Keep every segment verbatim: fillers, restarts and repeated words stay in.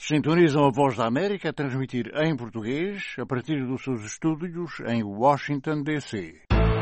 Sintonizam a Voz da América a transmitir em português a partir dos seus estúdios em Washington, D C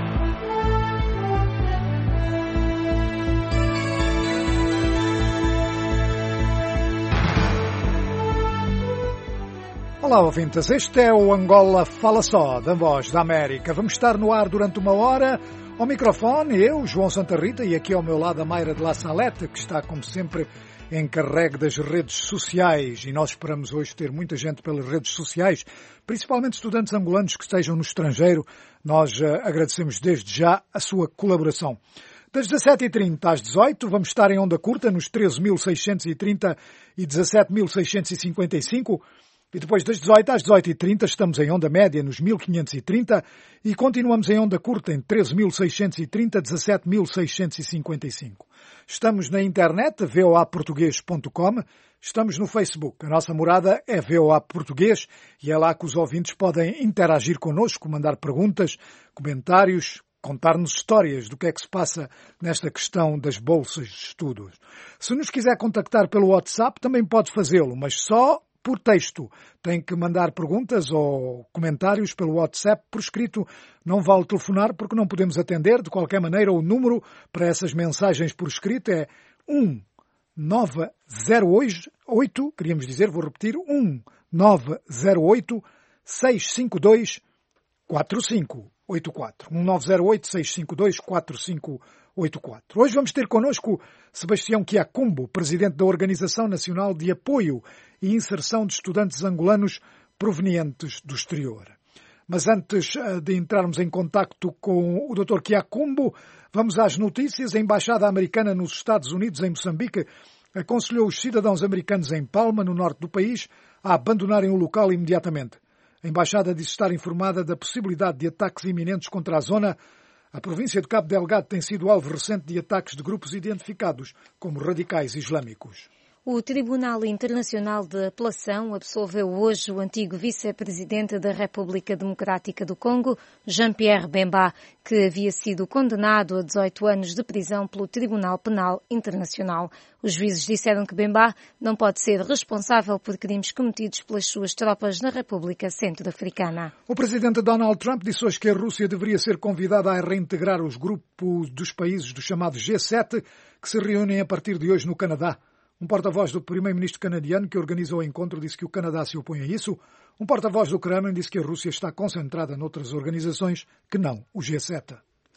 Olá, ouvintes. Este é o Angola Fala Só, da Voz da América. Vamos estar no ar durante uma hora. Ao microfone, eu, João Santa Rita, e aqui ao meu lado a Mayra de La Salete, que está, como sempre, encarregue das redes sociais. E nós esperamos hoje ter muita gente pelas redes sociais, principalmente estudantes angolanos que estejam no estrangeiro. Nós uh, agradecemos desde já a sua colaboração. Das dezassete e trinta às dezoito, vamos estar em onda curta nos treze mil seiscentos e trinta e dezassete mil seiscentos e cinquenta e cinco. E depois das dezoito às dezoito e trinta estamos em onda média nos mil quinhentos e trinta e continuamos em onda curta em treze mil seiscentos e trinta, dezassete mil seiscentos e cinquenta e cinco. Estamos na internet, v o a português ponto com. Estamos no Facebook. A nossa morada é V O A Português e é lá que os ouvintes podem interagir connosco, mandar perguntas, comentários, contar-nos histórias do que é que se passa nesta questão das bolsas de estudos. Se nos quiser contactar pelo WhatsApp, também pode fazê-lo, mas só por texto. Tem que mandar perguntas ou comentários pelo WhatsApp por escrito. Não vale telefonar porque não podemos atender. De qualquer maneira, o número para essas mensagens por escrito é um nove zero oito, queríamos dizer, vou repetir, um nove zero oito, seis cinco dois, quatro cinco oito quatro. um nove zero oito, seis cinco dois, quatro cinco oito quatro. Hoje vamos ter connosco Sebastião Quiacumbo, presidente da Organização Nacional de Apoio e Inserção de Estudantes Angolanos provenientes do exterior. Mas antes de entrarmos em contacto com o doutor Quiacumbo, vamos às notícias. A Embaixada Americana nos Estados Unidos, em Moçambique, aconselhou os cidadãos americanos em Palma, no norte do país, a abandonarem o local imediatamente. A Embaixada disse estar informada da possibilidade de ataques iminentes contra a zona. A província de Cabo Delgado tem sido alvo recente de ataques de grupos identificados como radicais islâmicos. O Tribunal Internacional de Apelação absolveu hoje o antigo vice-presidente da República Democrática do Congo, Jean-Pierre Bemba, que havia sido condenado a dezoito anos de prisão pelo Tribunal Penal Internacional. Os juízes disseram que Bemba não pode ser responsável por crimes cometidos pelas suas tropas na República Centro-Africana. O presidente Donald Trump disse hoje que a Rússia deveria ser convidada a reintegrar os grupos dos países do chamado G sete, que se reúnem a partir de hoje no Canadá. Um porta-voz do primeiro-ministro canadiano que organizou o encontro disse que o Canadá se opõe a isso. Um porta-voz do Kremlin disse que a Rússia está concentrada noutras organizações que não o G sete.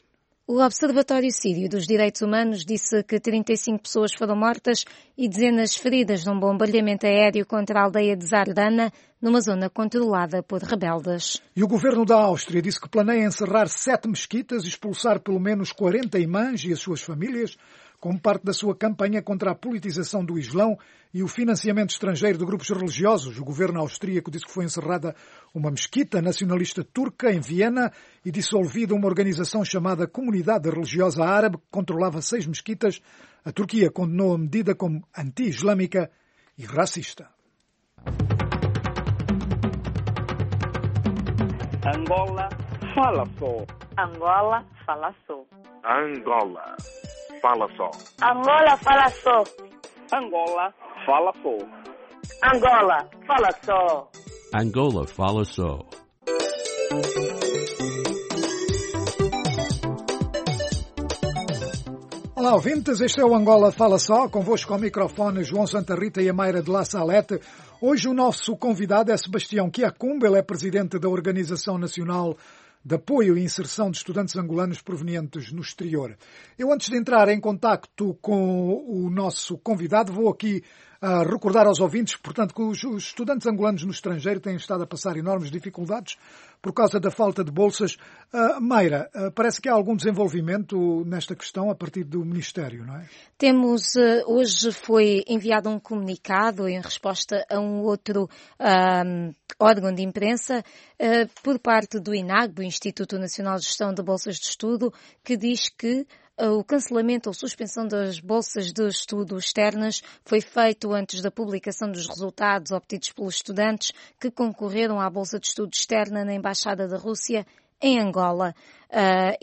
O Observatório Sírio dos Direitos Humanos disse que trinta e cinco pessoas foram mortas e dezenas feridas num bombardeamento aéreo contra a aldeia de Zardana, numa zona controlada por rebeldes. E o governo da Áustria disse que planeia encerrar sete mesquitas e expulsar pelo menos quarenta imãs e as suas famílias, como parte da sua campanha contra a politização do Islão e o financiamento estrangeiro de grupos religiosos. O governo austríaco disse que foi encerrada uma mesquita nacionalista turca em Viena e dissolvida uma organização chamada Comunidade Religiosa Árabe, que controlava seis mesquitas. A Turquia condenou a medida como anti-islâmica e racista. Angola fala só. Angola fala só. Angola fala só. Angola fala só. Angola fala só. Angola fala só. Angola fala só. Olá, ouvintes, este é o Angola Fala Só, convosco ao microfone João Santa Rita e a Mayra de La Salete. Hoje o nosso convidado é Sebastião Quiacumbo, ele é presidente da Organização Nacional de Apoio e Inserção de Estudantes Angolanos provenientes no exterior. Eu, antes de entrar em contacto com o nosso convidado, vou aqui uh, recordar aos ouvintes, portanto, que os, os estudantes angolanos no estrangeiro têm estado a passar enormes dificuldades por causa da falta de bolsas. Uh, Mayra, uh, parece que há algum desenvolvimento nesta questão a partir do Ministério, não é? Temos, uh, hoje foi enviado um comunicado em resposta a um outro uh, órgão de imprensa uh, por parte do INAGB, o Instituto Nacional de Gestão de Bolsas de Estudo, que diz que o cancelamento ou suspensão das bolsas de estudo externas foi feito antes da publicação dos resultados obtidos pelos estudantes que concorreram à bolsa de estudo externa na Embaixada da Rússia em Angola. Uh, e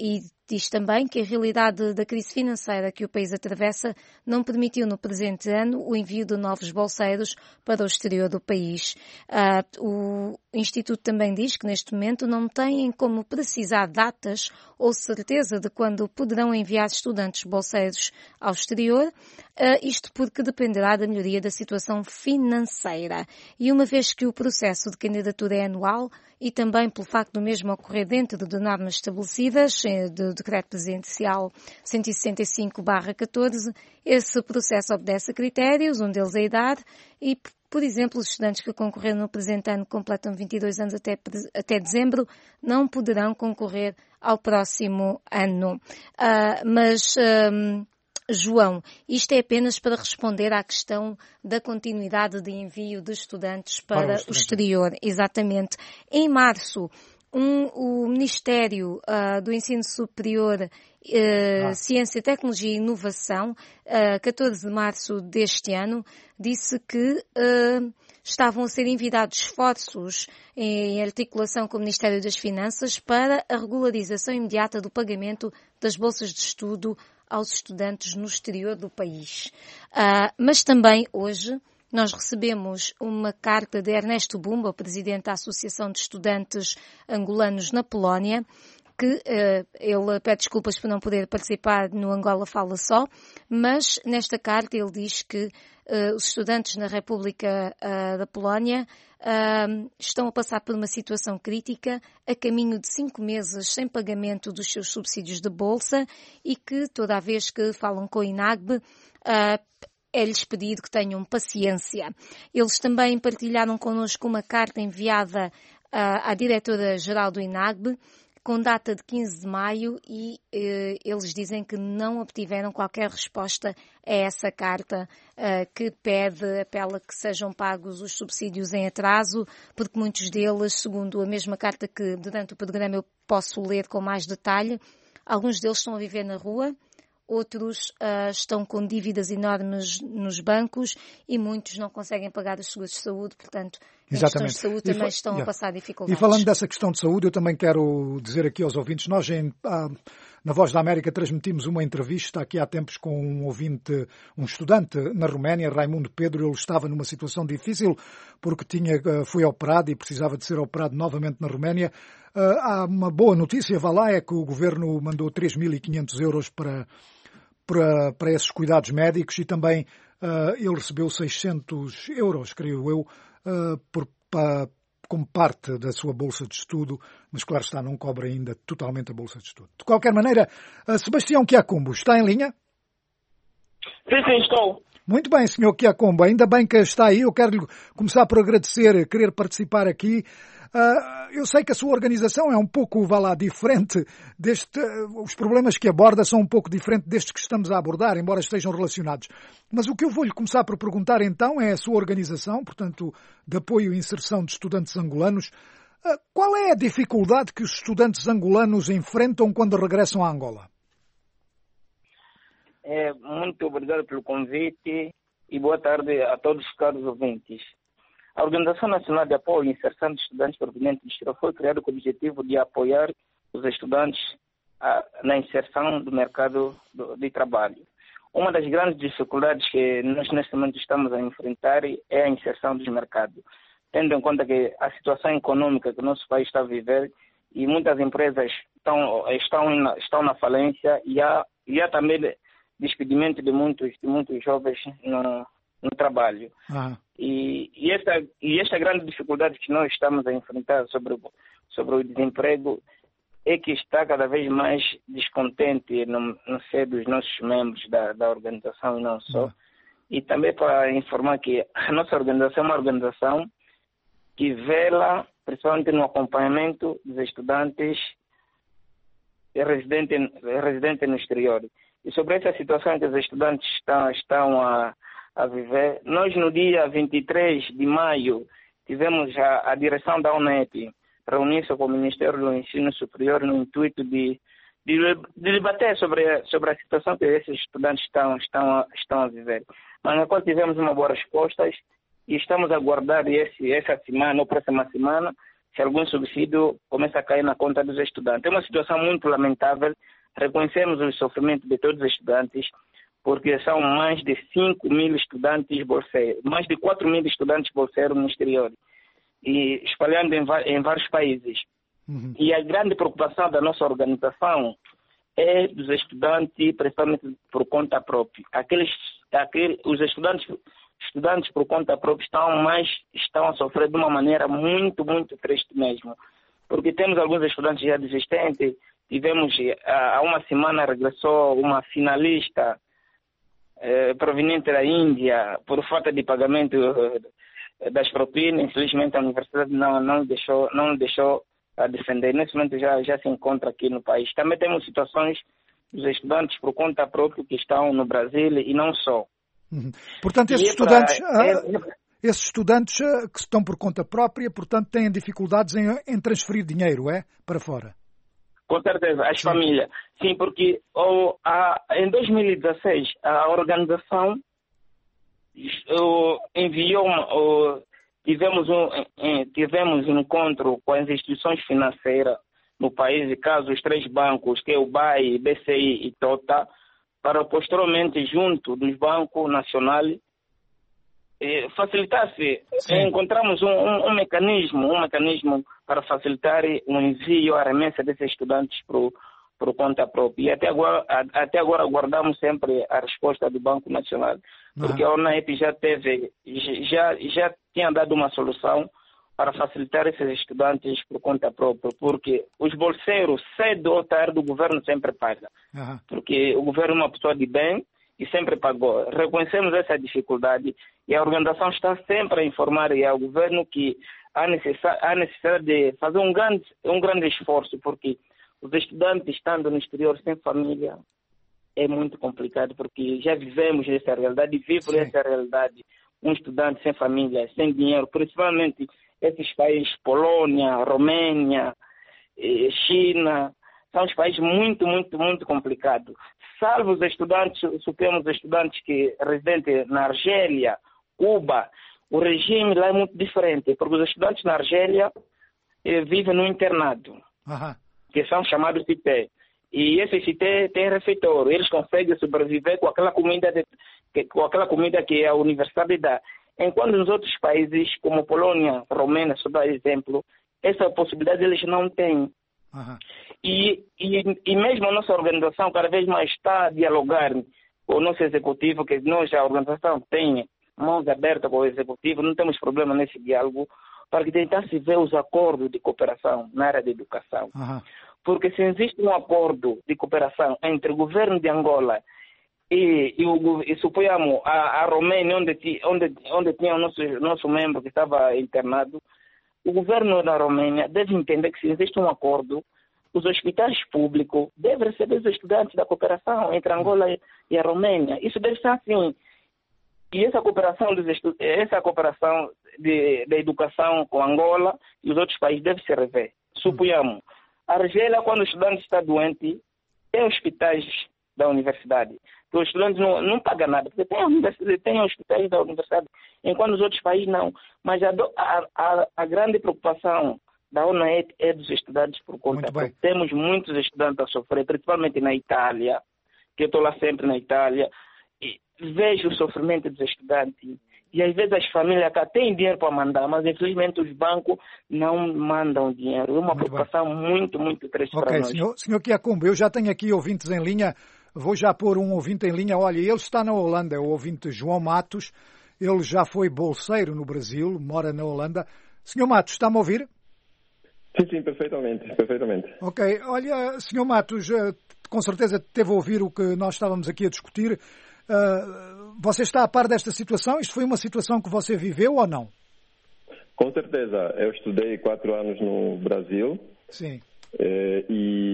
diz também que a realidade da crise financeira que o país atravessa não permitiu no presente ano o envio de novos bolseiros para o exterior do país. Uh, o Instituto também diz que neste momento não têm como precisar datas ou certeza de quando poderão enviar estudantes bolseiros ao exterior, uh, isto porque dependerá da melhoria da situação financeira. E uma vez que o processo de candidatura é anual e também pelo facto do mesmo ocorrer dentro de normas estabelecidas, do Decreto Presidencial cento e sessenta e cinco barra catorze, esse processo obedece a critérios, um deles é a idade, e, por exemplo, os estudantes que concorreram no presente ano completam vinte e dois anos até, até dezembro, não poderão concorrer ao próximo ano. Uh, mas... Um, João, isto é apenas para responder à questão da continuidade de envio de estudantes para, para o, o exterior. Exatamente. Em março, um, o Ministério uh, do Ensino Superior, uh, ah. Ciência, Tecnologia e Inovação, uh, catorze de março deste ano, disse que uh, estavam a ser enviados esforços em articulação com o Ministério das Finanças para a regularização imediata do pagamento das bolsas de estudo aos estudantes no exterior do país. Uh, mas também hoje nós recebemos uma carta de Ernesto Bumba, presidente da Associação de Estudantes Angolanos na Polónia, que uh, ele pede desculpas por não poder participar no Angola Fala Só, mas nesta carta ele diz que uh, os estudantes na República uh, da Polónia uh, estão a passar por uma situação crítica, a caminho de cinco meses sem pagamento dos seus subsídios de bolsa e que toda a vez que falam com o INAGBE, uh, é-lhes pedido que tenham paciência. Eles também partilharam connosco uma carta enviada uh, à diretora-geral do INAGBE, com data de quinze de maio, e eh, eles dizem que não obtiveram qualquer resposta a essa carta eh, que pede, apela que sejam pagos os subsídios em atraso, porque muitos deles, segundo a mesma carta que durante o programa eu posso ler com mais detalhe, alguns deles estão a viver na rua, outros uh, estão com dívidas enormes nos bancos e muitos não conseguem pagar os seguros de saúde, portanto, em questões de saúde também estão yeah. a passar dificuldades. E falando dessa questão de saúde, eu também quero dizer aqui aos ouvintes, nós em, ah, na Voz da América transmitimos uma entrevista aqui há tempos com um ouvinte, um estudante na Roménia, Raimundo Pedro. Ele estava numa situação difícil porque tinha, foi operado e precisava de ser operado novamente na Roménia. Uh, há uma boa notícia, vá lá, é que o governo mandou três mil e quinhentos euros para Para, para esses cuidados médicos e também uh, ele recebeu seiscentos euros, creio eu, uh, por, pa, como parte da sua bolsa de estudo, mas claro está, não cobra ainda totalmente a bolsa de estudo. De qualquer maneira, uh, Sebastião Quiacumbo, está em linha? Sim, sim, estou. Muito bem, senhor Quiacumbo, ainda bem que está aí. Eu quero começar por agradecer, querer participar aqui. Uh, eu sei que a sua organização é um pouco, vá lá, diferente deste, uh, os problemas que aborda são um pouco diferentes destes que estamos a abordar, embora estejam relacionados. Mas o que eu vou-lhe começar por perguntar então é a sua organização, portanto, de apoio e inserção de estudantes angolanos. Uh, qual é a dificuldade que os estudantes angolanos enfrentam quando regressam a Angola? É, muito obrigado pelo convite e boa tarde a todos os caros ouvintes. A Organização Nacional de Apoio e Inserção de Estudantes Provenientes do Exterior foi criada com o objetivo de apoiar os estudantes a, na inserção do mercado do, de trabalho. Uma das grandes dificuldades que nós neste momento estamos a enfrentar é a inserção dos mercados, tendo em conta que a situação econômica que o nosso país está a viver e muitas empresas estão, estão, na, estão na falência e há, e há também despedimento de muitos, de muitos jovens no, no trabalho. Ah. E, e, esta, e esta grande dificuldade que nós estamos a enfrentar sobre, sobre o desemprego é que está cada vez mais descontente no, no ser dos nossos membros da, da organização e não só. Ah. E também para informar que a nossa organização é uma organização que vela principalmente no acompanhamento dos estudantes residentes residente no exterior. E sobre essa situação que os estudantes estão, estão a, a viver, nós no dia vinte e três de maio tivemos a, a direção da UNEP reunir-se com o Ministério do Ensino Superior no intuito de, de, de debater sobre, sobre a situação que esses estudantes estão, estão, a, estão a viver. Mas na qual tivemos uma boa resposta e estamos a aguardar esse, essa semana ou próxima semana se algum subsídio começa a cair na conta dos estudantes. É uma situação muito lamentável. reconhecemos o sofrimento de todos os estudantes, porque são mais de cinco mil estudantes bolseiros, mais de quatro mil estudantes bolseiros no exterior, e espalhando em, em vários países. Uhum. E a grande preocupação da nossa organização é dos estudantes, principalmente por conta própria. Aqueles, aqueles, os estudantes, estudantes por conta própria estão, mais, estão a sofrer de uma maneira muito, muito triste mesmo. Porque temos alguns estudantes já desistentes. Tivemos, há uma semana, regressou uma finalista eh, proveniente da Índia por falta de pagamento eh, das propinas. Infelizmente, a universidade não, não deixou, não deixou a defender. Nesse momento já, já se encontra aqui no país. Também temos situações dos estudantes por conta própria que estão no Brasil e não só. Uhum. Portanto, esses estudantes, para... ah, esses estudantes que estão por conta própria, portanto, têm dificuldades em, em transferir dinheiro, é? Para fora. Com certeza, as Sim. famílias. Sim, porque oh, a, em dois mil e dezesseis a organização oh, enviou uma, oh, Tivemos um, tivemos um encontro com as instituições financeiras no país, caso os três bancos, que é o B A E, B C I e Tota, para posteriormente, junto dos bancos nacionais, facilitar-se. Encontramos um, um, um mecanismo, um mecanismo para facilitar o envio, a remessa desses estudantes por, por conta própria. E até agora, até agora aguardamos sempre a resposta do Banco Nacional, porque a ONAEP já teve, já, já tinha dado uma solução para facilitar esses estudantes por conta própria, porque os bolseiros, cedo ou tarde, o governo sempre paga. Uhum. Porque o governo é uma pessoa de bem e sempre pagou. Reconhecemos essa dificuldade e a organização está sempre a informar ao governo que há necessidade, há necessidade de fazer um grande, um grande esforço, porque os estudantes estando no exterior sem família é muito complicado, porque já vivemos essa realidade, vivo essa realidade. Um estudante sem família, sem dinheiro, principalmente esses países, Polônia, Romênia, China, são os países muito, muito, muito complicados. Salvo os estudantes, supemos estudantes que residentes na Argélia, Cuba, o regime lá é muito diferente, porque os estudantes na Argélia eh, vivem no internado, uhum. que são chamados C T. E esse C T tem refeitório, eles conseguem sobreviver com aquela comida, de, que, com aquela comida que a universidade dá. Enquanto nos outros países, como Polônia, Romênia, só dá exemplo, essa possibilidade eles não têm. Uhum. E, e, e mesmo a nossa organização cada vez mais está a dialogar com o nosso executivo, que nós, a organização, tem mãos abertas com o executivo, não temos problema nesse diálogo, para que tentasse ver os acordos de cooperação na área da educação. Uhum. Porque se existe um acordo de cooperação entre o governo de Angola e, e, o, e suponhamos, a, a Romênia, onde, onde, onde tinha o nosso, nosso membro que estava internado, o governo da Romênia deve entender que se existe um acordo, os hospitais públicos devem receber os estudantes da cooperação entre Angola e a Romênia. Isso deve ser assim. E essa cooperação, dos estu... essa cooperação de, de educação com Angola e os outros países deve se rever. Suponhamos, a Argélia, quando o estudante está doente, tem hospitais da universidade. Os estudantes não, não pagam nada, porque tem, tem hospitais da universidade, enquanto os outros países não. Mas a, a, a grande preocupação da ONAEP é dos estudantes por conta própria. Temos muitos estudantes a sofrer, principalmente na Itália, que eu estou lá sempre na Itália, e vejo o sofrimento dos estudantes. E às vezes as famílias cá têm dinheiro para mandar, mas infelizmente os bancos não mandam dinheiro. É uma muito preocupação bem. muito, muito triste okay, para nós. Senhor, senhor Quiacumbo, eu já tenho aqui ouvintes em linha. Vou já pôr um ouvinte em linha. Olha, ele está na Holanda, é o ouvinte João Matos. Ele já foi bolseiro no Brasil, mora na Holanda. Senhor Matos, está-me a ouvir? Sim, sim, perfeitamente, perfeitamente. Ok. Olha, senhor Matos, com certeza teve a ouvir o que nós estávamos aqui a discutir. Uh, você está a par desta situação? Isto foi uma situação que você viveu ou não? Com certeza. Eu estudei quatro anos no Brasil. Sim. Eh,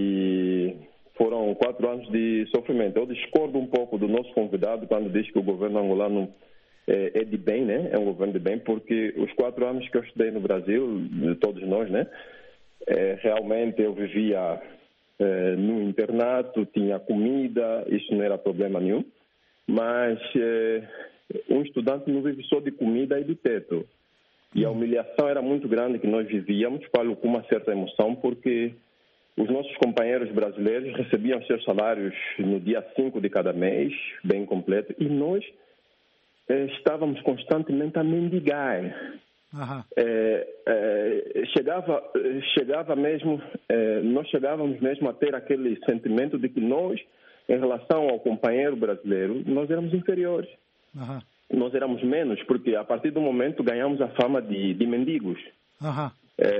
e foram quatro anos de sofrimento. Eu discordo um pouco do nosso convidado quando diz que o governo angolano é, é de bem, né? É um governo de bem, porque os quatro anos que eu estudei no Brasil, de todos nós, né? É, realmente eu vivia é, no internato, tinha comida, isso não era problema nenhum. Mas eh, um estudante não vive só de comida e de teto. E a humilhação era muito grande que nós vivíamos, falo com uma certa emoção, porque os nossos companheiros brasileiros recebiam seus salários no dia cinco de cada mês, bem completo, e nós eh, estávamos constantemente a mendigar. Uhum. É, é, chegava, chegava mesmo, é, nós chegávamos mesmo a ter aquele sentimento de que nós, em relação ao companheiro brasileiro, nós éramos inferiores. Uhum. Nós éramos menos, porque a partir do momento ganhamos a fama de, de mendigos. Uhum.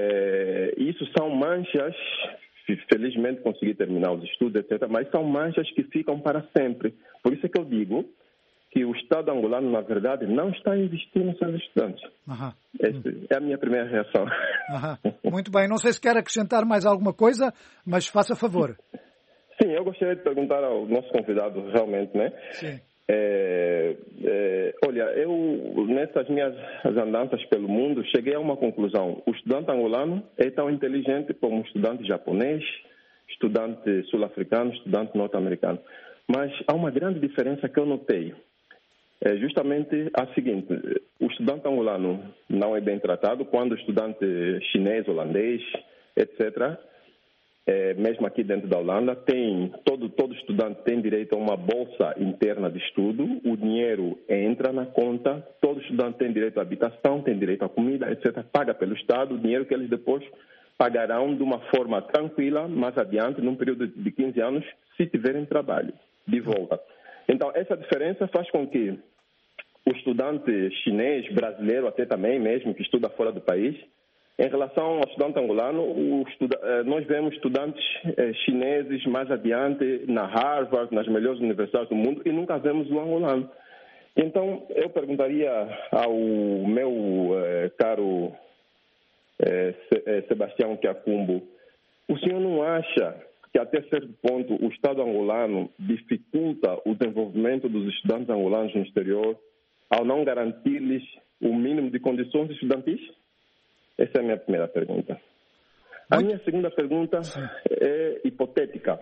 É, isso são manchas, felizmente consegui terminar os estudos, etcétera, mas são manchas que ficam para sempre. Por isso é que eu digo que o Estado angolano, na verdade, não está a investir nos seus estudantes. Uhum. Essa é a minha primeira reação. Uhum. Muito bem. Não sei se quer acrescentar mais alguma coisa, mas faça favor. Sim, eu gostaria de perguntar ao nosso convidado, realmente, né? Sim. É, é, olha, eu, nessas minhas andanças pelo mundo, cheguei a uma conclusão. O estudante angolano é tão inteligente como o estudante japonês, estudante sul-africano, estudante norte-americano. Mas há uma grande diferença que eu notei. É justamente a seguinte: o estudante angolano não é bem tratado quando o estudante chinês, holandês, etcétera, é, mesmo aqui dentro da Holanda, tem, todo, todo estudante tem direito a uma bolsa interna de estudo, o dinheiro entra na conta, todo estudante tem direito à habitação, tem direito à comida, etcétera, paga pelo Estado, o dinheiro que eles depois pagarão de uma forma tranquila, mais adiante, num período de quinze anos, se tiverem trabalho, de volta. Então, essa diferença faz com que o estudante chinês, brasileiro até também mesmo, que estuda fora do país, em relação ao estudante angolano, o estuda, nós vemos estudantes chineses mais adiante na Harvard, nas melhores universidades do mundo, e nunca vemos um angolano. Então, eu perguntaria ao meu eh, caro eh, Sebastião Kiakumbo, o senhor não acha que até certo ponto o Estado angolano dificulta o desenvolvimento dos estudantes angolanos no exterior ao não garantir-lhes o mínimo de condições estudantis? Essa é a minha primeira pergunta. A minha segunda pergunta é hipotética.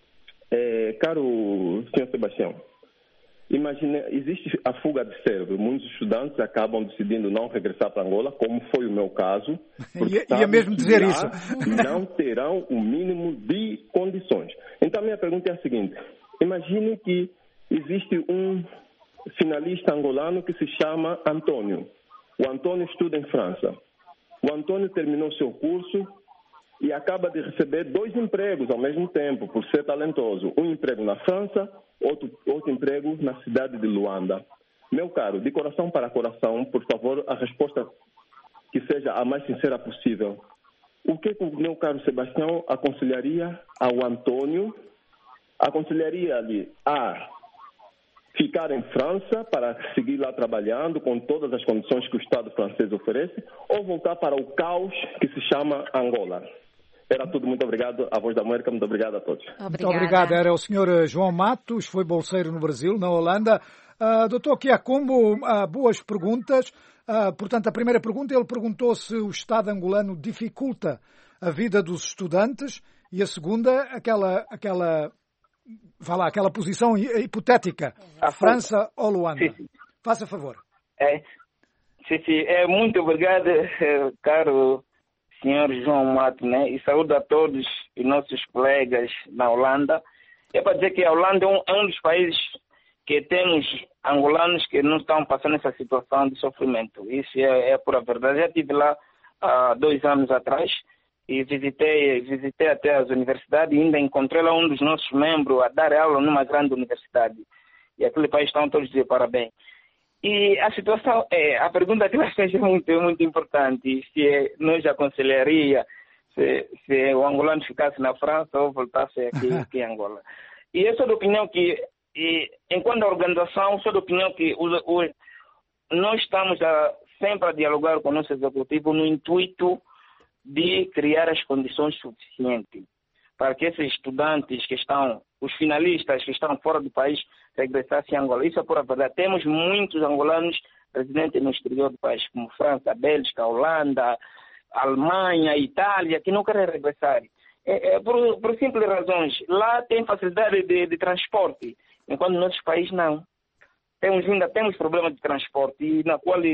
É, caro senhor Sebastião, imagine, existe a fuga de cérebro. Muitos estudantes acabam decidindo não regressar para Angola, como foi o meu caso. Ia, ia mesmo dizer isso. Não terão o mínimo de condições. Então, a minha pergunta é a seguinte. Imagine que existe um finalista angolano que se chama Antônio. O Antônio estuda em França. O Antônio terminou seu curso e acaba de receber dois empregos ao mesmo tempo, por ser talentoso. Um emprego na França, outro, outro emprego na cidade de Luanda. Meu caro, de coração para coração, por favor, a resposta que seja a mais sincera possível. O que o meu caro Sebastião aconselharia ao Antônio? Aconselharia-lhe a ficar em França para seguir lá trabalhando com todas as condições que o Estado francês oferece, ou voltar para o caos que se chama Angola? Era tudo. Muito obrigado. A Voz da América, muito obrigado a todos. Obrigada. Muito obrigado. Era o senhor João Matos, foi bolseiro no Brasil, na Holanda. Uh, doutor Kiakumbo, uh, boas perguntas. Uh, portanto, a primeira pergunta, ele perguntou se o Estado angolano dificulta a vida dos estudantes, e a segunda, aquela... aquela Vá lá, aquela posição hipotética, a França ou Luanda. Sim, sim. Faça favor. É, sim, sim. É, muito obrigado, caro senhor João Mato, né? E saúde a todos os nossos colegas na Holanda. É para dizer que a Holanda é um, é um dos países que temos angolanos que não estão passando essa situação de sofrimento. Isso é, é pura verdade. Já estive lá há dois anos atrás e visitei, visitei até as universidades e ainda encontrei lá um dos nossos membros a dar aula numa grande universidade. E aquele país estão todos de parabéns. E a situação, é, a pergunta que ela fez é muito, muito importante. Se é, nós aconselharia se, se o angolano ficasse na França ou voltasse aqui, aqui em Angola. E eu sou da opinião que, e, enquanto organização, sou da opinião que o, o, nós estamos a, sempre a dialogar com o nosso executivo no intuito de criar as condições suficientes para que esses estudantes que estão, os finalistas que estão fora do país, regressassem a Angola. Isso é pura verdade. Temos muitos angolanos residentes no exterior do país, como França, Bélgica, Holanda, Alemanha, Itália, que não querem regressar. É, é, por, por simples razões. Lá tem facilidade de, de transporte, enquanto no nosso país não. Temos, ainda temos problemas de transporte, e na qual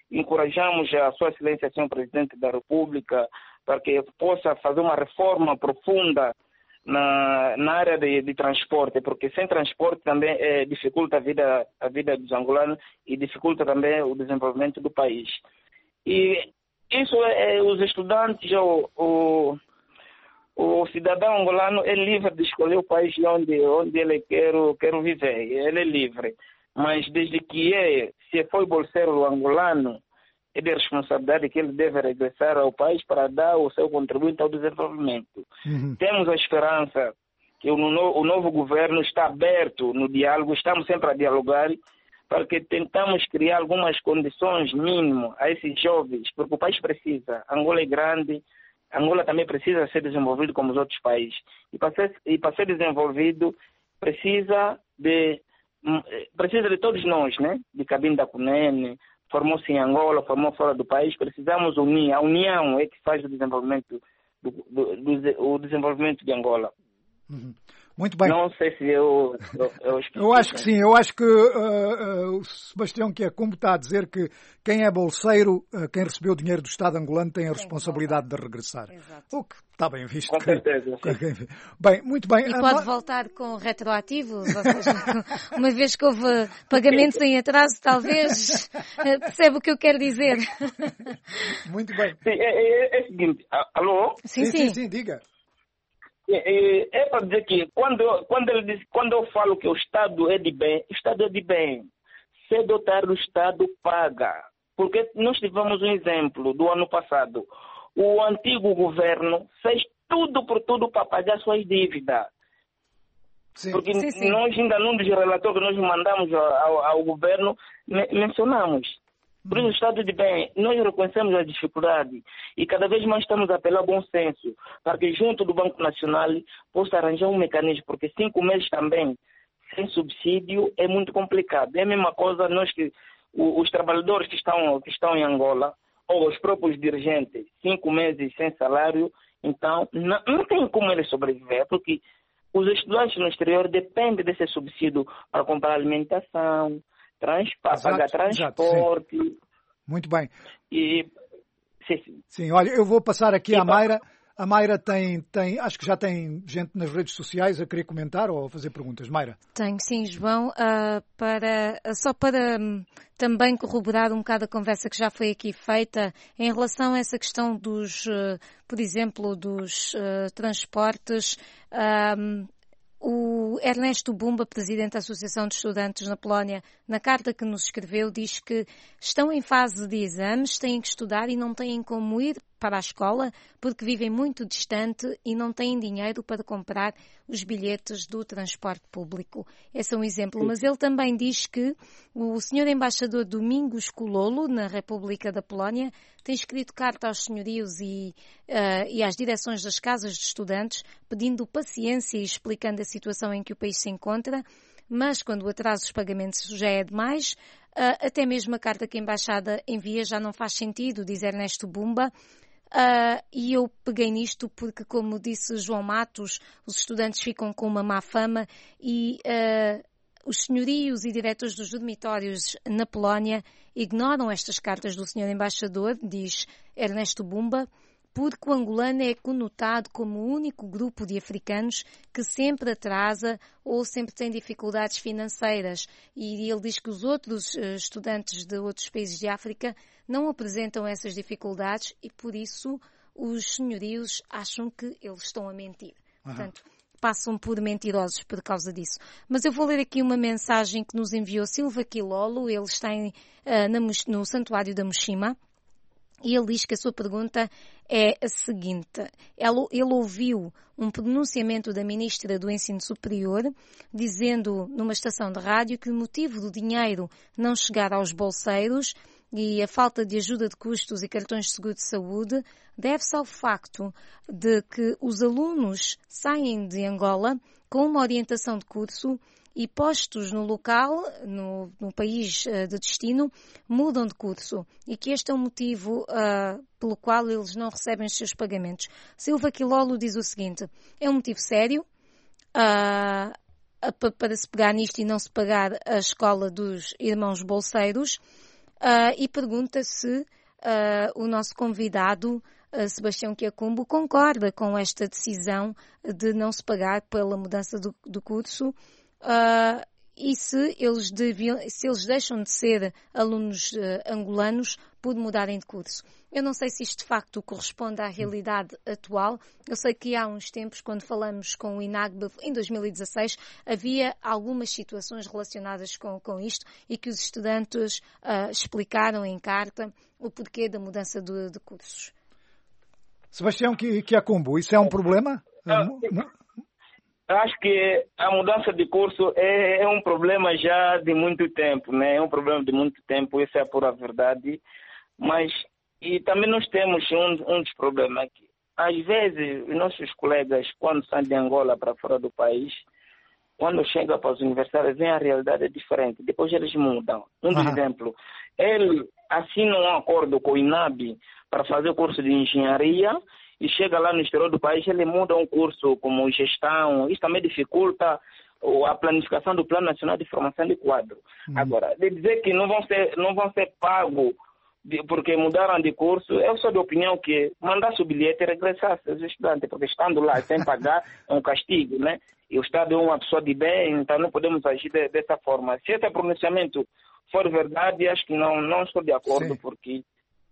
encorajamos a Sua Excelência, senhor Presidente da República, para que possa fazer uma reforma profunda na, na área de, de transporte, porque sem transporte também é, dificulta a vida, a vida dos angolanos e dificulta também o desenvolvimento do país. E isso é, é os estudantes, o, o, o cidadão angolano é livre de escolher o país onde, onde ele quer, quer viver, ele é livre. Mas desde que é, se foi bolseiro angolano, é de responsabilidade que ele deve regressar ao país para dar o seu contributo ao desenvolvimento. Uhum. Temos a esperança que o, no, o novo governo está aberto no diálogo, estamos sempre a dialogar, para que tentamos criar algumas condições mínimas a esses jovens, porque o país precisa. Angola é grande, Angola também precisa ser desenvolvido como os outros países. E para ser, e para ser desenvolvido, precisa de, precisa de todos nós, né? De Cabine da Cunene, formou-se em Angola, formou fora do país, precisamos unir. A união é que faz o desenvolvimento, do, do, do, o desenvolvimento de Angola. Uhum. Muito bem. Não sei se eu... Eu, eu, eu acho que sim. Eu acho que uh, uh, o Sebastião Kyakumbo está a dizer que quem é bolseiro, uh, quem recebeu dinheiro do Estado angolano, tem a responsabilidade de regressar. Exato. O que está bem visto. Com certeza. Que... Bem, muito bem. E pode voltar com retroativos, ou seja, uma vez que houve pagamentos em atraso, talvez percebe o que eu quero dizer. Muito bem. Sim, é, é, é o seguinte. Alô? Sim, sim, sim. sim, sim, diga. É, é para dizer que quando, quando, ele diz, quando eu falo que o Estado é de bem, o Estado é de bem. Cedo ou tarde o Estado paga. Porque nós tivemos um exemplo do ano passado. O antigo governo fez tudo por tudo para pagar suas dívidas. Sim. Porque sim, sim. Nós ainda num dos relatórios que nós mandamos ao, ao governo, mencionamos. Por isso, o Estado de bem, nós reconhecemos a dificuldade e cada vez mais estamos a apelar ao bom senso para que junto do Banco Nacional possa arranjar um mecanismo, porque cinco meses também sem subsídio é muito complicado. É a mesma coisa nós que os trabalhadores que estão, que estão em Angola ou os próprios dirigentes, cinco meses sem salário, então não, não tem como eles sobreviver, porque os estudantes no exterior dependem desse subsídio para comprar alimentação, Trans, para exato, pagar transporte. Exato, muito bem. E, sim, sim. sim, olha, eu vou passar aqui e à Mayra. A Mayra tem, tem, acho que já tem gente nas redes sociais a querer comentar ou a fazer perguntas. Mayra? Tenho, sim, João. Uh, para, só para um, também corroborar um bocado a conversa que já foi aqui feita em relação a essa questão dos, uh, por exemplo, dos uh, transportes. Um, O Ernesto Bumba, presidente da Associação de Estudantes na Polónia, na carta que nos escreveu, diz que estão em fase de exames, têm que estudar e não têm como ir para a escola porque vivem muito distante e não têm dinheiro para comprar os bilhetes do transporte público. Esse é um exemplo. Mas ele também diz que o senhor embaixador Domingos Kololo, na República da Polónia, tem escrito carta aos senhorios e, uh, e às direções das casas de estudantes pedindo paciência e explicando a situação em que o país se encontra, mas quando o atraso dos pagamentos já é demais, uh, até mesmo a carta que a Embaixada envia já não faz sentido, diz Ernesto Bumba. Uh, e eu peguei nisto porque, como disse João Matos, os estudantes ficam com uma má fama e uh, os senhorios e diretores dos dormitórios na Polónia ignoram estas cartas do senhor embaixador, diz Ernesto Bumba, porque o angolano é conotado como o único grupo de africanos que sempre atrasa ou sempre tem dificuldades financeiras. E ele diz que os outros uh, estudantes de outros países de África não apresentam essas dificuldades e, por isso, os senhorios acham que eles estão a mentir. Uhum. Portanto, passam por mentirosos por causa disso. Mas eu vou ler aqui uma mensagem que nos enviou Silva Quilolo. Ele está em, uh, na, no Santuário da Moshima. E ele diz que a sua pergunta é a seguinte. Ele, ele ouviu um pronunciamento da Ministra do Ensino Superior dizendo numa estação de rádio que o motivo do dinheiro não chegar aos bolseiros e a falta de ajuda de custos e cartões de seguro de saúde deve-se ao facto de que os alunos saem de Angola com uma orientação de curso e postos no local, no, no país uh, de destino, mudam de curso e que este é o motivo uh, pelo qual eles não recebem os seus pagamentos. Silva Quilolo diz o seguinte, é um motivo sério uh, para se pegar nisto e não se pagar a escola dos irmãos bolseiros. uh, e pergunta se uh, o nosso convidado, uh, Sebastião Quiacumbo, concorda com esta decisão de não se pagar pela mudança do, do curso uh, e se eles, deviam, se eles deixam de ser alunos uh, angolanos por mudarem de curso. Eu não sei se isto de facto corresponde à realidade atual. Eu sei que há uns tempos, quando falamos com o INAGBE, em dois mil e dezasseis, havia algumas situações relacionadas com, com isto e que os estudantes uh, explicaram em carta o porquê da mudança de, de cursos. Sebastião Quiacumbo, isso é um problema? Ah, eu acho que a mudança de curso é, é um problema já de muito tempo, né? É um problema de muito tempo, isso é a pura verdade. Mas e também nós temos um, um dos problemas aqui. Às vezes, os nossos colegas, quando saem de Angola para fora do país, quando chegam para as universidades, vem a realidade diferente. Depois eles mudam. Um uhum. exemplo, ele assina um acordo com o INAB para fazer o curso de engenharia e chega lá no exterior do país, ele muda um curso como gestão. Isso também dificulta a planificação do Plano Nacional de Formação de Quadro. Uhum. Agora, de dizer que não vão ser, não vão ser pagos porque mudaram de curso, eu sou de opinião que mandasse o bilhete e regressasse aos estudantes, porque estando lá sem pagar é um castigo, né? E o Estado é uma pessoa de bem, então não podemos agir de, dessa forma. Se esse pronunciamento for verdade, acho que não, não estou de acordo, Sim. porque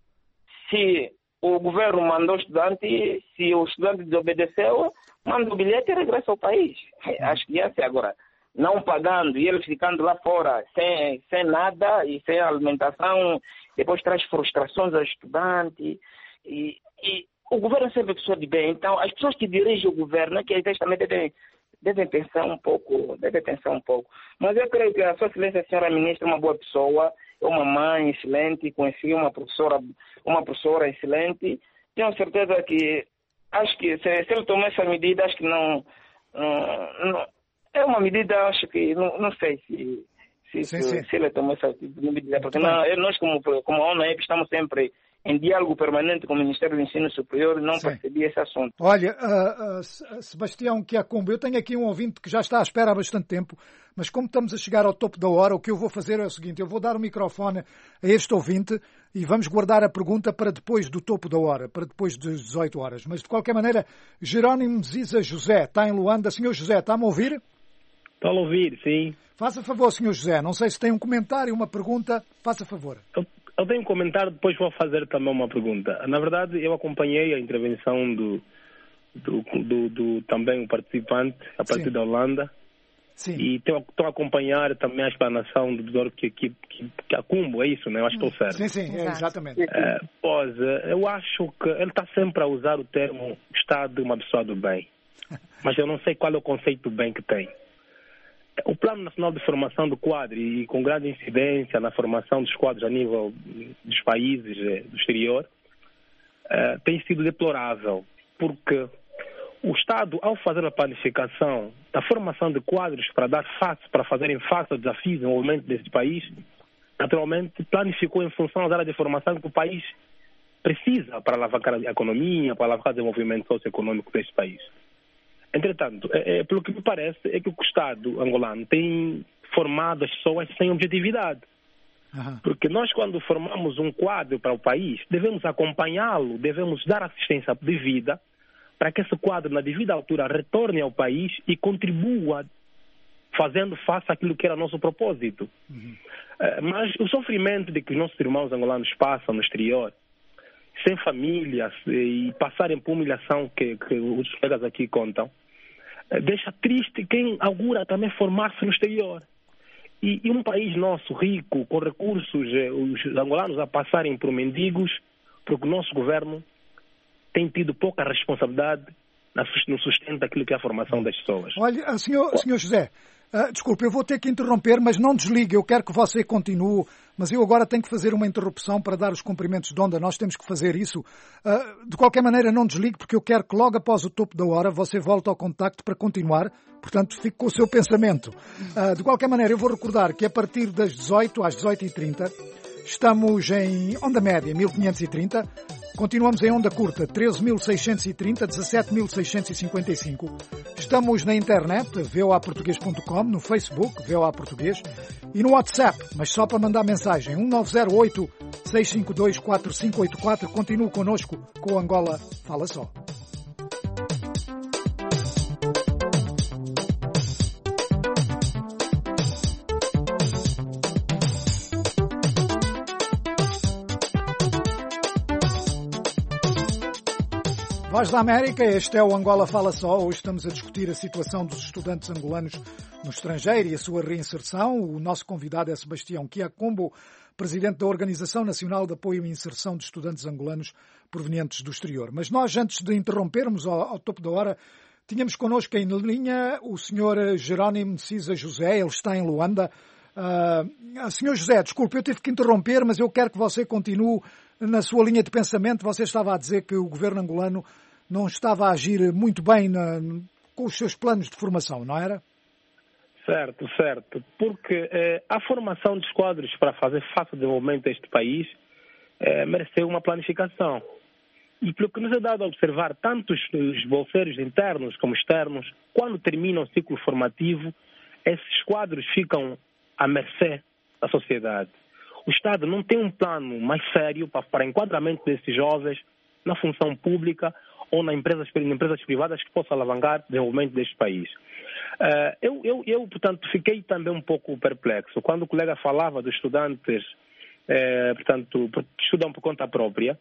se o governo mandou o estudante, se o estudante desobedeceu, manda o bilhete e regressa ao país. Acho que essa é agora. Não pagando e eles ficando lá fora sem, sem nada e sem alimentação, depois traz frustrações aos estudantes. E, e o governo é sempre pessoa de bem. Então, as pessoas que dirigem o governo, que às vezes também devem, devem pensar um pouco, devem pensar um pouco. Mas eu creio que a Sua Excelência, a senhora ministra, é uma boa pessoa, é uma mãe excelente, conheci uma professora, uma professora excelente. Tenho certeza que, acho que se, se ele tomar essa medida, acho que não... não, não é uma medida, acho que, não, não sei se, se, sim, se, sim. se ele tomou essa medida. Porque não, nós, como, como a ONU, estamos sempre em diálogo permanente com o Ministério do Ensino Superior e não sim. percebi esse assunto. Olha, uh, uh, Sebastião Quiacumbo, eu tenho aqui um ouvinte que já está à espera há bastante tempo, mas como estamos a chegar ao topo da hora, o que eu vou fazer é o seguinte, eu vou dar o microfone a este ouvinte e vamos guardar a pergunta para depois do topo da hora, para depois das dezoito horas. Mas, de qualquer maneira, Jerónimo Ziza José está em Luanda. Senhor José, está-me a ouvir? Estou a ouvir, sim. Faça favor, senhor José. Não sei se tem um comentário, uma pergunta. Faça favor. Eu, eu tenho um comentário, depois vou fazer também uma pergunta. Na verdade, eu acompanhei a intervenção do, do, do, do também o participante, a partir sim. da Holanda. Sim. E estou a acompanhar também a explanação do doutor que, que, que, que Quiacumbo, é isso, né? Eu acho que estou certo. Sim, sim, é, exatamente. É, pois, eu acho que ele está sempre a usar o termo Estado de uma pessoa do bem. Mas eu não sei qual é o conceito do bem que tem. O Plano Nacional de Formação do Quadro, e com grande incidência na formação dos quadros a nível dos países do exterior, uh, tem sido deplorável, porque o Estado, ao fazer a planificação da formação de quadros para dar face, para fazerem face aos desafios de desenvolvimento desse país, naturalmente planificou em função das áreas de formação que o país precisa para alavancar a economia, para alavancar o desenvolvimento socioeconômico desse país. Entretanto, é, é, pelo que me parece, é que o Estado angolano tem formado as pessoas sem objetividade. Uhum. Porque nós, quando formamos um quadro para o país, devemos acompanhá-lo, devemos dar assistência devida para que esse quadro, na devida altura, retorne ao país e contribua fazendo face àquilo que era nosso propósito. Uhum. Uh, mas o sofrimento de que os nossos irmãos angolanos passam no exterior, sem famílias, e passarem por humilhação que, que os colegas aqui contam, deixa triste quem augura também formar-se no exterior. E, e um país nosso, rico, com recursos, os angolanos a passarem por mendigos, porque o nosso governo tem tido pouca responsabilidade no sustento daquilo que é a formação das pessoas. Olha, senhor, senhor José, uh, desculpe, eu vou ter que interromper, mas não desligue, eu quero que você continue, mas eu agora tenho que fazer uma interrupção para dar os cumprimentos de onda, nós temos que fazer isso. Uh, de qualquer maneira, não desligue, porque eu quero que logo após o topo da hora você volte ao contacto para continuar, portanto, fique com o seu pensamento. Uh, de qualquer maneira, eu vou recordar que a partir das dezoito às dezoito e trinta, estamos em onda média mil quinhentos e trinta, continuamos em onda curta treze mil seiscentos e trinta, dezassete mil seiscentos e cinquenta e cinco. estamos na internet, v o a português ponto com, no Facebook, V O A Português, e no WhatsApp, mas só para mandar mensagem, um nove zero oito, seis cinco dois, quatro cinco oito quatro. Continue connosco com o Angola Fala Só. Voz da América, este é o Angola Fala Só. Hoje estamos a discutir a situação dos estudantes angolanos no estrangeiro e a sua reinserção. O nosso convidado é Sebastião Quiacumbo, presidente da Organização Nacional de Apoio e Inserção de Estudantes Angolanos provenientes do exterior. Mas nós, antes de interrompermos ao, ao topo da hora, tínhamos connosco em linha o senhor Jerónimo de Cisa José, ele está em Luanda. Uh, senhor José, desculpe, eu tive que interromper, mas eu quero que você continue na sua linha de pensamento. Você estava a dizer que o governo angolano não estava a agir muito bem na, com os seus planos de formação, não era? Certo, certo. Porque eh, a formação dos quadros para fazer face ao desenvolvimento deste país eh, mereceu uma planificação. E pelo que nos é dado a observar, tanto os bolseiros internos como externos, quando termina o ciclo formativo, esses quadros ficam à mercê da sociedade. O Estado não tem um plano mais sério para, para enquadramento desses jovens na função pública ou nas empresas, em empresas privadas que possam alavancar o desenvolvimento deste país. Uh, eu, eu, eu, portanto, fiquei também um pouco perplexo quando o colega falava dos estudantes, eh, portanto, que estudam por conta própria,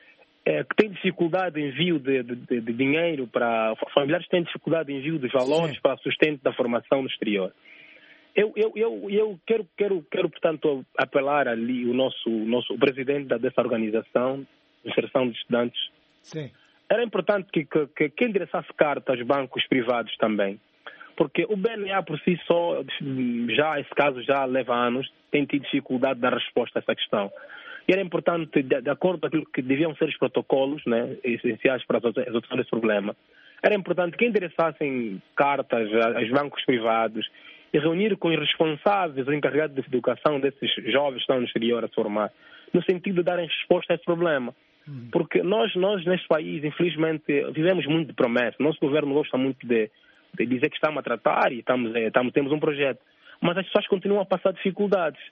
eh, que têm dificuldade em envio de, de, de dinheiro para... Familiares têm dificuldade em envio de valores Sim. para sustento da formação no exterior. Eu, eu, eu, eu quero, quero, quero, portanto, apelar ali o nosso, nosso o presidente dessa organização, de inserção de estudantes. Sim. Era importante que, que, que endereçasse carta aos bancos privados também, porque o B N A por si só, já esse caso já leva anos, tem tido dificuldade de dar resposta a essa questão. E era importante, de, de acordo com aquilo que deviam ser os protocolos, né, essenciais para a resolução desse problema, era importante que endereçassem cartas aos bancos privados e reunir com os responsáveis, os encarregados de educação desses jovens que estão no exterior a se formar, no sentido de darem resposta a esse problema. Porque nós, nós, neste país, infelizmente, vivemos muito de promessa. Nosso governo gosta muito de, de dizer que estamos a tratar e estamos, estamos, temos um projeto. Mas as pessoas continuam a passar dificuldades.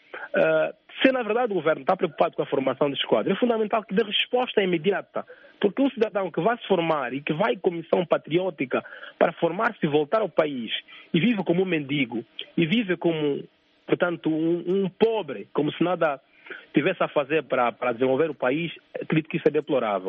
Uh, se, na verdade, o governo está preocupado com a formação dos quadros, é fundamental que dê resposta imediata. Porque um cidadão que vai se formar e que vai com missão patriótica para formar-se e voltar ao país e vive como um mendigo e vive como, portanto, um, um pobre, como se nada tivesse a fazer para, para desenvolver o país, acredito que isso é deplorável.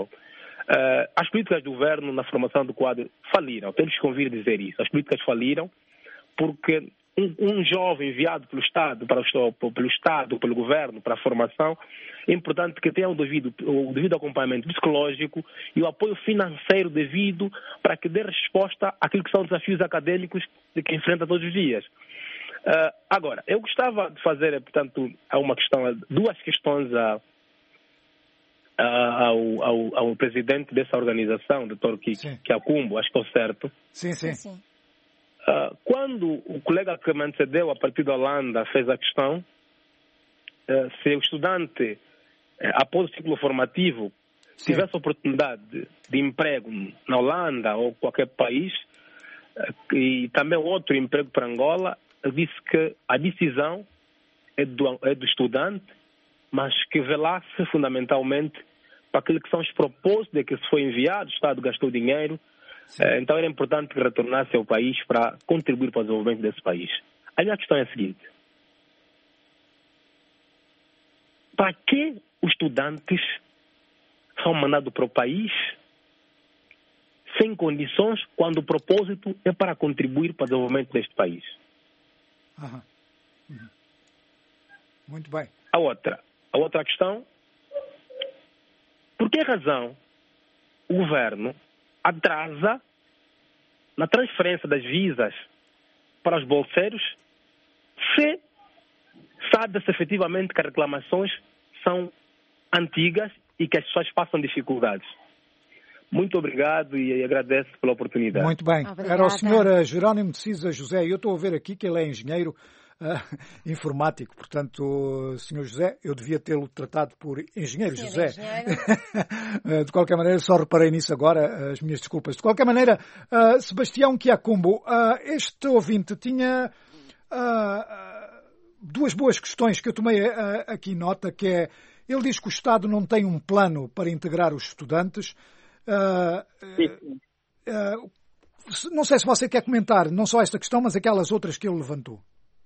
Uh, as políticas do governo na formação do quadro faliram. Temos que convir dizer isso. As políticas faliram porque um, um jovem enviado pelo Estado, para o, pelo Estado, pelo governo, para a formação, é importante que tenha o devido, o devido acompanhamento psicológico e o apoio financeiro devido para que dê resposta àquilo que são desafios acadêmicos de que enfrenta todos os dias. Uh, agora, eu gostava de fazer, portanto, uma questão, duas questões a, a, ao, ao, ao presidente dessa organização, doutor Quiacumbo, acho que estou certo. Sim, sim. sim. Uh, quando o colega que me antecedeu a partir da Holanda fez a questão, uh, se o estudante, uh, após o ciclo formativo, sim. tivesse oportunidade de, de emprego na Holanda ou qualquer país, uh, e também outro emprego para Angola, disse que a decisão é do, é do estudante, mas que velasse fundamentalmente para aquilo que são os propósitos de que se foi enviado, o Estado gastou dinheiro, eh, então era importante que retornasse ao país para contribuir para o desenvolvimento desse país. A minha questão é a seguinte: para que os estudantes são mandados para o país sem condições quando o propósito é para contribuir para o desenvolvimento deste país? Aham. Uhum. Muito bem. A outra, a outra questão, por que razão o governo atrasa na transferência das visas para os bolseiros se sabe-se efetivamente que as reclamações são antigas e que as pessoas passam dificuldades? Muito obrigado e agradeço pela oportunidade. Muito bem. Obrigada. Era o senhor Jerónimo de Cisa José. Eu estou a ver aqui que ele é engenheiro uh, informático. Portanto, senhor José, eu devia tê-lo tratado por engenheiro José. Engenheiro. De qualquer maneira, só reparei nisso agora, as minhas desculpas. De qualquer maneira, uh, Sebastião Quiacumbo, uh, este ouvinte tinha uh, duas boas questões que eu tomei uh, aqui nota, que é, ele diz que o Estado não tem um plano para integrar os estudantes. Uh, uh, não sei se você quer comentar não só esta questão, mas aquelas outras que ele levantou.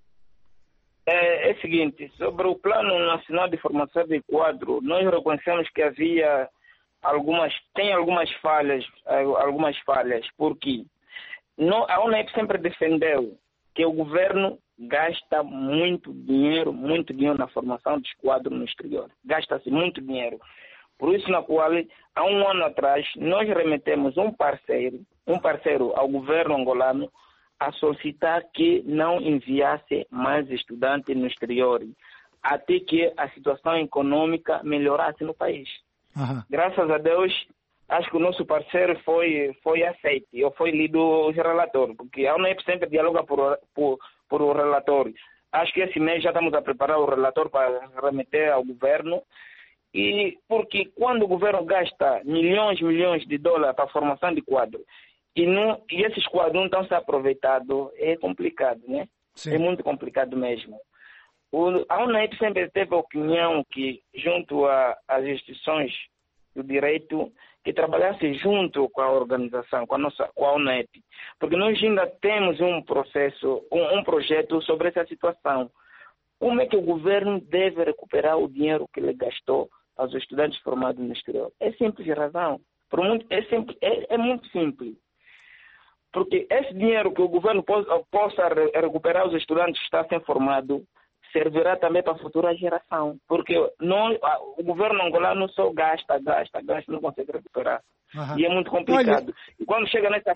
É, é o seguinte, sobre o Plano Nacional de Formação de Quadro, nós reconhecemos que havia algumas, tem algumas falhas, algumas falhas, porque não, a UNEP sempre defendeu que o governo gasta muito dinheiro, muito dinheiro na formação dos quadros no exterior. Gasta-se muito dinheiro. Por isso, na qual, há um ano atrás, nós remetemos um parceiro, um parceiro ao governo angolano a solicitar que não enviasse mais estudantes no exterior, até que a situação econômica melhorasse no país. Uhum. Graças a Deus, acho que o nosso parceiro foi, foi aceito, ou foi lido o relatório, porque a UNEP sempre dialoga por, por, por o relatório. Acho que esse mês já estamos a preparar o relatório para remeter ao governo. E porque quando o governo gasta milhões e milhões de dólares para a formação de quadros e, não, e esses quadros não estão sendo aproveitados, é complicado, né? Sim. É muito complicado mesmo. O, a UNEP sempre teve a opinião que, junto às instituições do direito, que trabalhasse junto com a organização, com a, nossa, com a UNEP. Porque nós ainda temos um processo, um, um projeto sobre essa situação. Como é que o governo deve recuperar o dinheiro que ele gastou aos estudantes formados no exterior? É simples razão. Por muito, é, simples, é, é muito simples. Porque esse dinheiro que o governo possa, possa recuperar os estudantes que estão sendo formados servirá também para a futura geração. Porque não, o governo angolano só gasta, gasta, gasta, não consegue recuperar. Uhum. E é muito complicado. Olha... E quando chega nessa...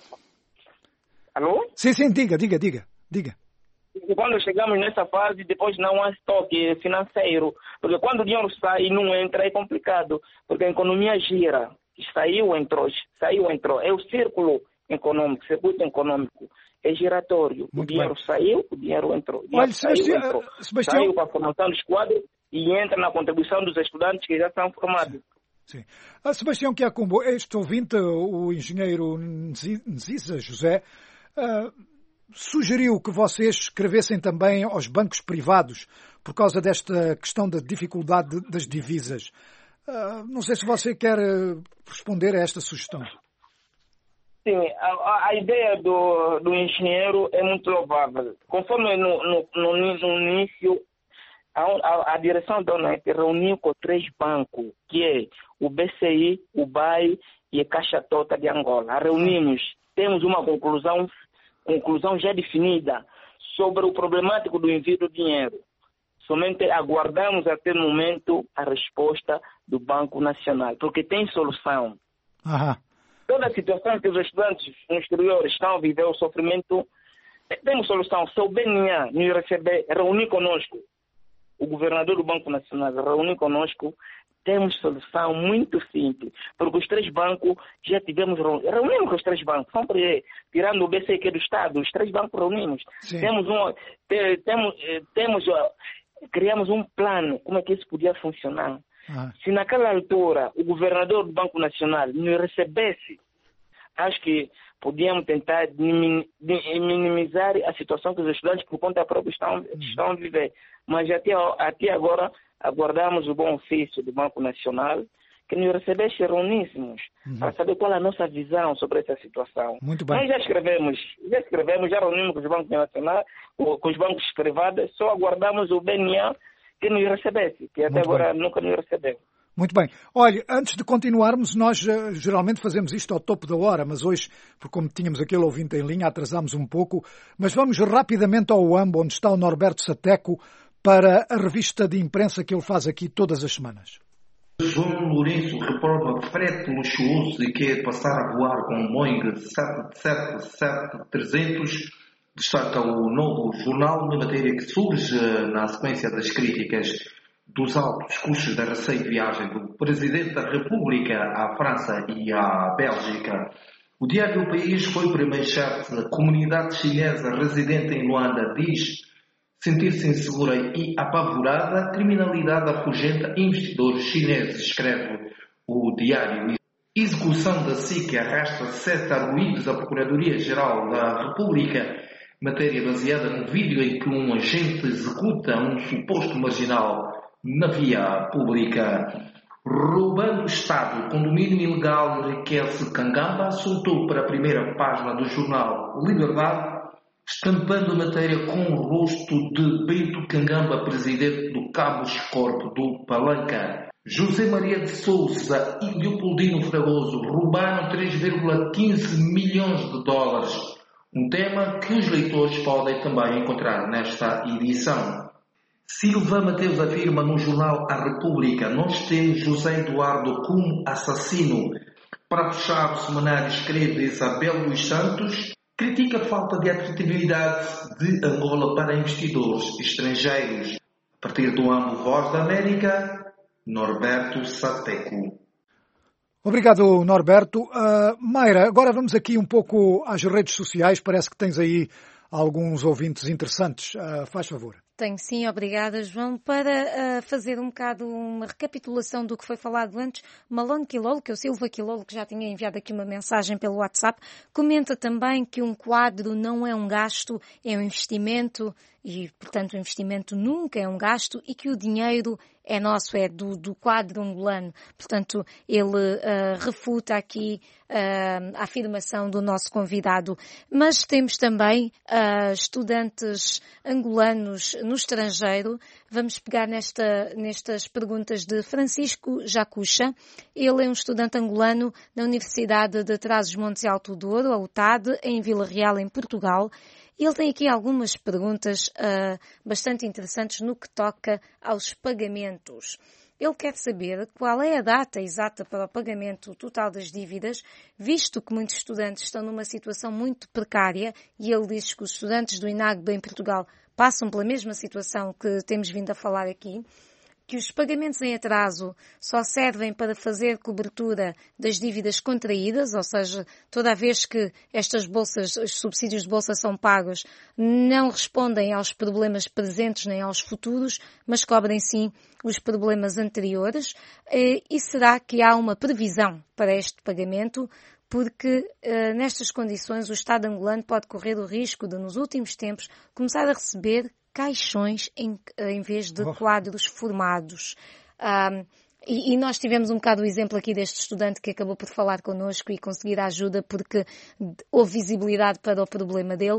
Alô? Sim, sim, diga, diga, diga. diga. E quando chegamos nessa fase, depois não há estoque financeiro. Porque quando o dinheiro sai e não entra, é complicado. Porque a economia gira. Saiu, entrou. Saiu, entrou. É o círculo econômico, circuito econômico. É giratório. Muito o dinheiro bem. Saiu, o dinheiro entrou. O dinheiro Olha, saiu, Sebastião, entrou. Sebastião... Saiu para a formação dos quadros e entra na contribuição dos estudantes que já estão formados. Sim. Sim. Ah, Sebastião Quiacumbo, este ouvinte, o engenheiro Nziza José, uh, sugeriu que vocês escrevessem também aos bancos privados por causa desta questão da dificuldade das divisas. Uh, não sei se você quer responder a esta sugestão. Sim, a, a ideia do, do engenheiro é muito louvável. Conforme no, no, no, no início, a, a, a direção da UNEP reuniu com três bancos, que é o B C I, o B A I e a Caixa Tota de Angola. Reunimos, temos uma conclusão conclusão já definida sobre o problemático do envio do dinheiro. Somente aguardamos até o momento a resposta do Banco Nacional, porque tem solução. Uhum. Toda a situação que os estudantes no exterior estão a viver, o sofrimento, temos solução. Se o B N A nos receber, reunir conosco, o governador do Banco Nacional reunir conosco, temos solução muito simples, porque os três bancos já tivemos reunimos com os três bancos, sempre tirando o B C I que é do Estado, os três bancos reunimos. Sim. Temos um, te, temos, temos, criamos um plano, como é que isso podia funcionar. Ah. Se naquela altura o governador do Banco Nacional nos recebesse, acho que podíamos tentar minimizar a situação que os estudantes por conta própria estão, uhum. estão a viver. Mas até, até agora aguardamos o bom ofício do Banco Nacional que nos recebesse e reuníssemos uhum. para saber qual é a nossa visão sobre essa situação. Muito bem. Nós já escrevemos, já escrevemos, já reunimos com os bancos nacionais, com os bancos privados, só aguardamos o B N A que nos recebesse, que até Muito agora bem. nunca nos recebeu. Muito bem. Olha, antes de continuarmos, nós uh, geralmente fazemos isto ao topo da hora, mas hoje, porque como tínhamos aquele ouvinte em linha, atrasámos um pouco, mas vamos rapidamente ao U A M B, onde está o Norberto Sateco, para a revista de imprensa que ele faz aqui todas as semanas. João Lourenço reprova frete luxuoso e quer passar a voar com um Boeing sete sete sete trezentos. Destaca o novo jornal na matéria que surge na sequência das críticas dos altos custos da receita de viagem do Presidente da República à França e à Bélgica. O Diário do País foi para manchete: a comunidade chinesa residente em Luanda diz sentir-se insegura e apavorada, criminalidade afugenta investidores chineses, escreve o diário. Execução da S I C arrasta sete arguídos à Procuradoria-Geral da República, matéria baseada num vídeo em que um agente executa um suposto marginal na via pública. Roubando o Estado, condomínio ilegal enriquece Cangamba, soltou para a primeira página do jornal Liberdade, estampando a matéria com o rosto de Bento Cangamba, presidente do Cabos Corp do Palanca. José Maria de Souza e Leopoldino Fragoso roubaram três vírgula quinze milhões de dólares, um tema que os leitores podem também encontrar nesta edição. Silva Mateus afirma no jornal A República: nós temos José Eduardo como assassino. Para fechar o semanário, escreve Isabel dos Santos, critica a falta de atratividade de Angola para investidores estrangeiros. A partir do âmbito Voz da América, Norberto Sateco. Obrigado, Norberto. Uh, Mayra, agora vamos aqui um pouco às redes sociais. Parece que tens aí alguns ouvintes interessantes. Uh, faz favor. Tenho sim, obrigada, João. Para uh, fazer um bocado uma recapitulação do que foi falado antes, Malone Quilolo, que é o Silva Quilolo, que já tinha enviado aqui uma mensagem pelo WhatsApp, comenta também que um quadro não é um gasto, é um investimento e, portanto, o investimento nunca é um gasto e que o dinheiro é nosso, é do, do quadro angolano. Portanto, ele uh, refuta aqui uh, a afirmação do nosso convidado. Mas temos também uh, estudantes angolanos no estrangeiro. Vamos pegar nesta, nestas perguntas de Francisco Jacucha. Ele é um estudante angolano na Universidade de Trás-os-Montes e Alto Douro, a U T A D, em Vila Real, em Portugal. Ele tem aqui algumas perguntas uh, bastante interessantes no que toca aos pagamentos. Ele quer saber qual é a data exata para o pagamento total das dívidas, visto que muitos estudantes estão numa situação muito precária, e ele diz que os estudantes do INAGB em Portugal passam pela mesma situação que temos vindo a falar aqui, que os pagamentos em atraso só servem para fazer cobertura das dívidas contraídas, ou seja, toda a vez que estas bolsas, os subsídios de bolsa são pagos, não respondem aos problemas presentes nem aos futuros, mas cobrem sim os problemas anteriores. E será que há uma previsão para este pagamento? Porque uh, nestas condições o Estado angolano pode correr o risco de, nos últimos tempos, começar a receber caixões em, em vez de quadros formados. Um, e, e nós tivemos um bocado o exemplo aqui deste estudante que acabou por falar connosco e conseguir a ajuda porque houve visibilidade para o problema dele.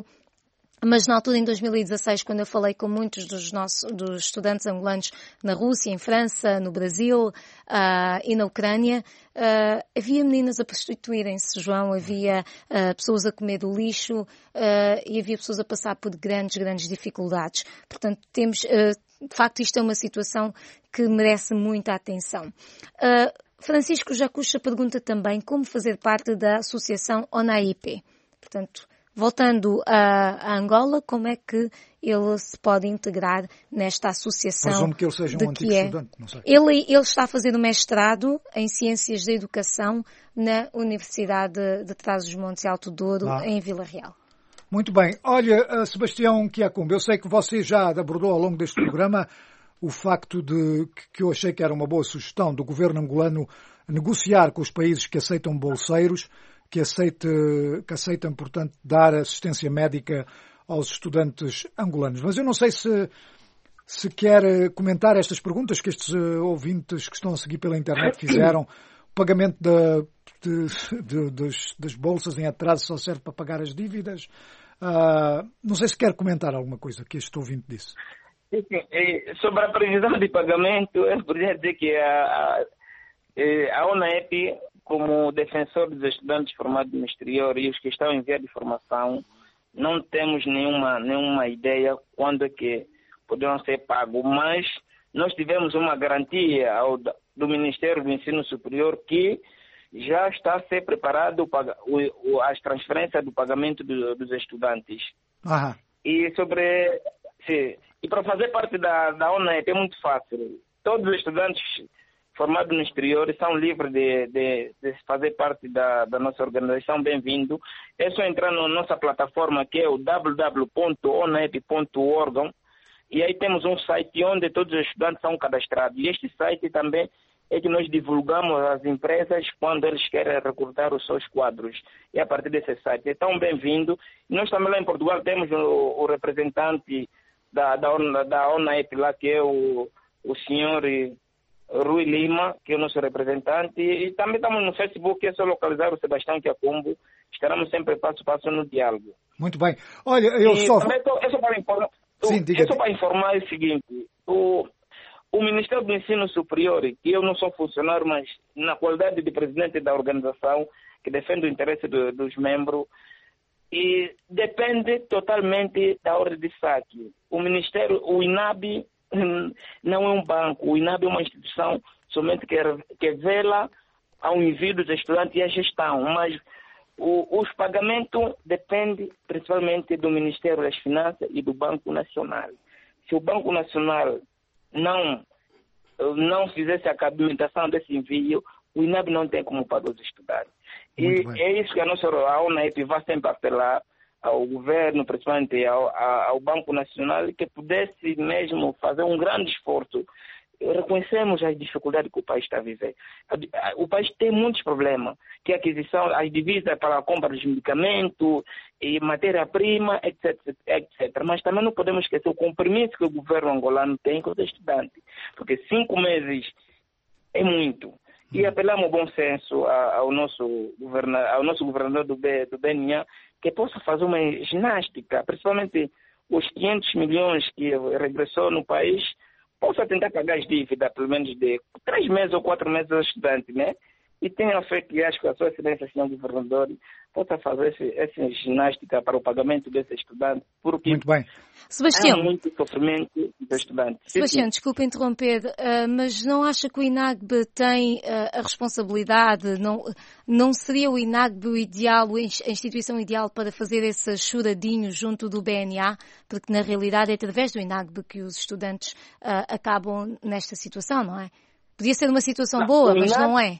Mas na altura, em dois mil e dezasseis, quando eu falei com muitos dos nossos dos estudantes angolanos na Rússia, em França, no Brasil uh, e na Ucrânia, uh, havia meninas a prostituírem-se, João, havia uh, pessoas a comer do lixo uh, e havia pessoas a passar por grandes, grandes dificuldades. Portanto, temos, uh, de facto, isto é uma situação que merece muita atenção. Uh, Francisco Jacucha pergunta também como fazer parte da associação ONAIP. Portanto, voltando a, a Angola, como é que ele se pode integrar nesta associação? Presumo que ele seja um antigo é. estudante, não sei. Ele, ele está a fazer o mestrado em Ciências da Educação na Universidade de Trás-os-Montes e Alto Douro, ah. em Vila Real. Muito bem. Olha, Sebastião Quiacumba, eu sei que você já abordou ao longo deste programa o facto de que eu achei que era uma boa sugestão do governo angolano negociar com os países que aceitam bolseiros, que, aceite, que aceitam, portanto, dar assistência médica aos estudantes angolanos. Mas eu não sei se, se quer comentar estas perguntas que estes ouvintes que estão a seguir pela internet fizeram. O pagamento da, de, de, das, das bolsas em atraso só serve para pagar as dívidas. Uh, não sei se quer comentar alguma coisa que este ouvinte disse. Sim, sim. Sobre a previsão de pagamento, eu poderia dizer que a, a, a ONAEP, como defensor dos estudantes formados no exterior e os que estão em via de formação, não temos nenhuma, nenhuma ideia quando é que poderão ser pagos, mas nós tivemos uma garantia ao, do Ministério do Ensino Superior que já está a ser preparado o, o, as transferências do pagamento do, dos estudantes. Aham. E sobre sim, e para fazer parte da, da ONAEP é muito fácil. Todos os estudantes formados no exterior são livres de, de, de fazer parte da, da nossa organização. Bem-vindo. É só entrar na nossa plataforma, que é o w w w ponto onaep ponto org. E aí temos um site onde todos os estudantes são cadastrados. E este site também é que nós divulgamos às empresas quando eles querem recrutar os seus quadros. E a partir desse site. Então, bem-vindo. Nós também lá em Portugal temos o, o representante da, da, da ONAEP lá, que é o, o senhor Rui Lima, que é o nosso representante. E também estamos no Facebook, que é só localizar o Sebastião Kiakumbo. Estaremos sempre passo a passo no diálogo. Muito bem. Olha, eu e só... Também tô, é só para informar, Sim, diga, é só para informar o seguinte... O, O Ministério do Ensino Superior, que eu não sou funcionário, mas na qualidade de presidente da organização, que defende o interesse do, dos membros, e depende totalmente da ordem de saque. O Ministério, o I N A B não é um banco, o I N A B é uma instituição somente que, que vela ao envio dos estudantes e à gestão, mas o, os pagamentos dependem principalmente do Ministério das Finanças e do Banco Nacional. Se o Banco Nacional não, não fizesse a cabimentação desse envio, o I N A B não tem como pagar os estudantes. E é isso que a nossa a ONAEP vai sempre apelar ao governo, principalmente ao, ao Banco Nacional, que pudesse mesmo fazer um grande esforço. Reconhecemos as dificuldades que o país está a viver. O país tem muitos problemas, que é a aquisição, as divisas para a compra dos medicamentos, e matéria-prima, etc, etcétera. Mas também não podemos esquecer o compromisso que o governo angolano tem com os estudantes, porque cinco meses é muito. E apelamos ao bom senso ao nosso governador, ao nosso governador do, B, do B N A, que possa fazer uma ginástica, principalmente os quinhentos milhões que regressou no país, possa tentar pagar as dívidas, pelo menos de três meses ou quatro meses aos estudantes, né? E tenha feito, que acho que a sua excelência, senhor governador, possa fazer esse, essa ginástica para o pagamento desse estudante, porque muito bem. Sebastião, há muito sofrimento dos estudantes. Sebastião, desculpa interromper, uh, mas não acha que o I N A B tem uh, a responsabilidade, não, não seria o I N A B o ideal, a instituição ideal para fazer esse choradinho junto do B N A, porque na realidade é através do I N A B que os estudantes uh, acabam nesta situação, não é? Podia ser uma situação não, boa, mas não é.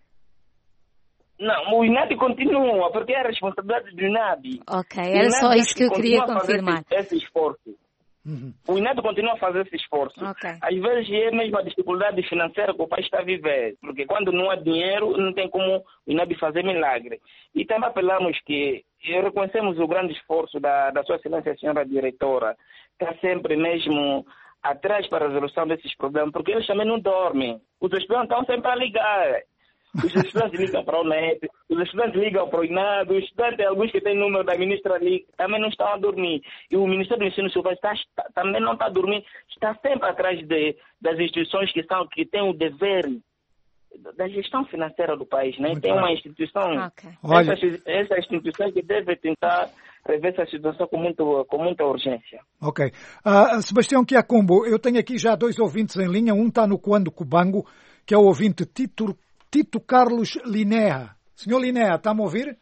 Não, o I N A B continua, porque é a responsabilidade do I N A B. Ok, era só isso que eu queria confirmar. Esse, esse esforço. Uhum. O I N A B continua a fazer esse esforço. Okay. Às vezes é mesmo a dificuldade financeira que o país está a viver, porque quando não há dinheiro, não tem como o I N A B fazer milagre. E também apelamos que reconhecemos o grande esforço da, da sua excelência, a senhora diretora, está sempre mesmo atrás para a resolução desses problemas, porque eles também não dormem. Os estudantes estão sempre a ligar. Os estudantes ligam para o N E P, os estudantes ligam para o I N A B, os estudantes, alguns que têm número da ministra ali, também não estão a dormir. E o Ministério do Ensino Superior está, está, também não está a dormir, está sempre atrás de, das instituições que, são, que têm o dever da gestão financeira do país. Né? Tem uma instituição, okay. essa, essa instituição que deve tentar rever essa situação com, muito, com muita urgência. Ok. Uh, Sebastião Kiakumbo, eu tenho aqui já dois ouvintes em linha, um está no Coando Cubango, que é o ouvinte Tito Tito Carlos Linéa. Senhor Linéa, está-me a ouvir?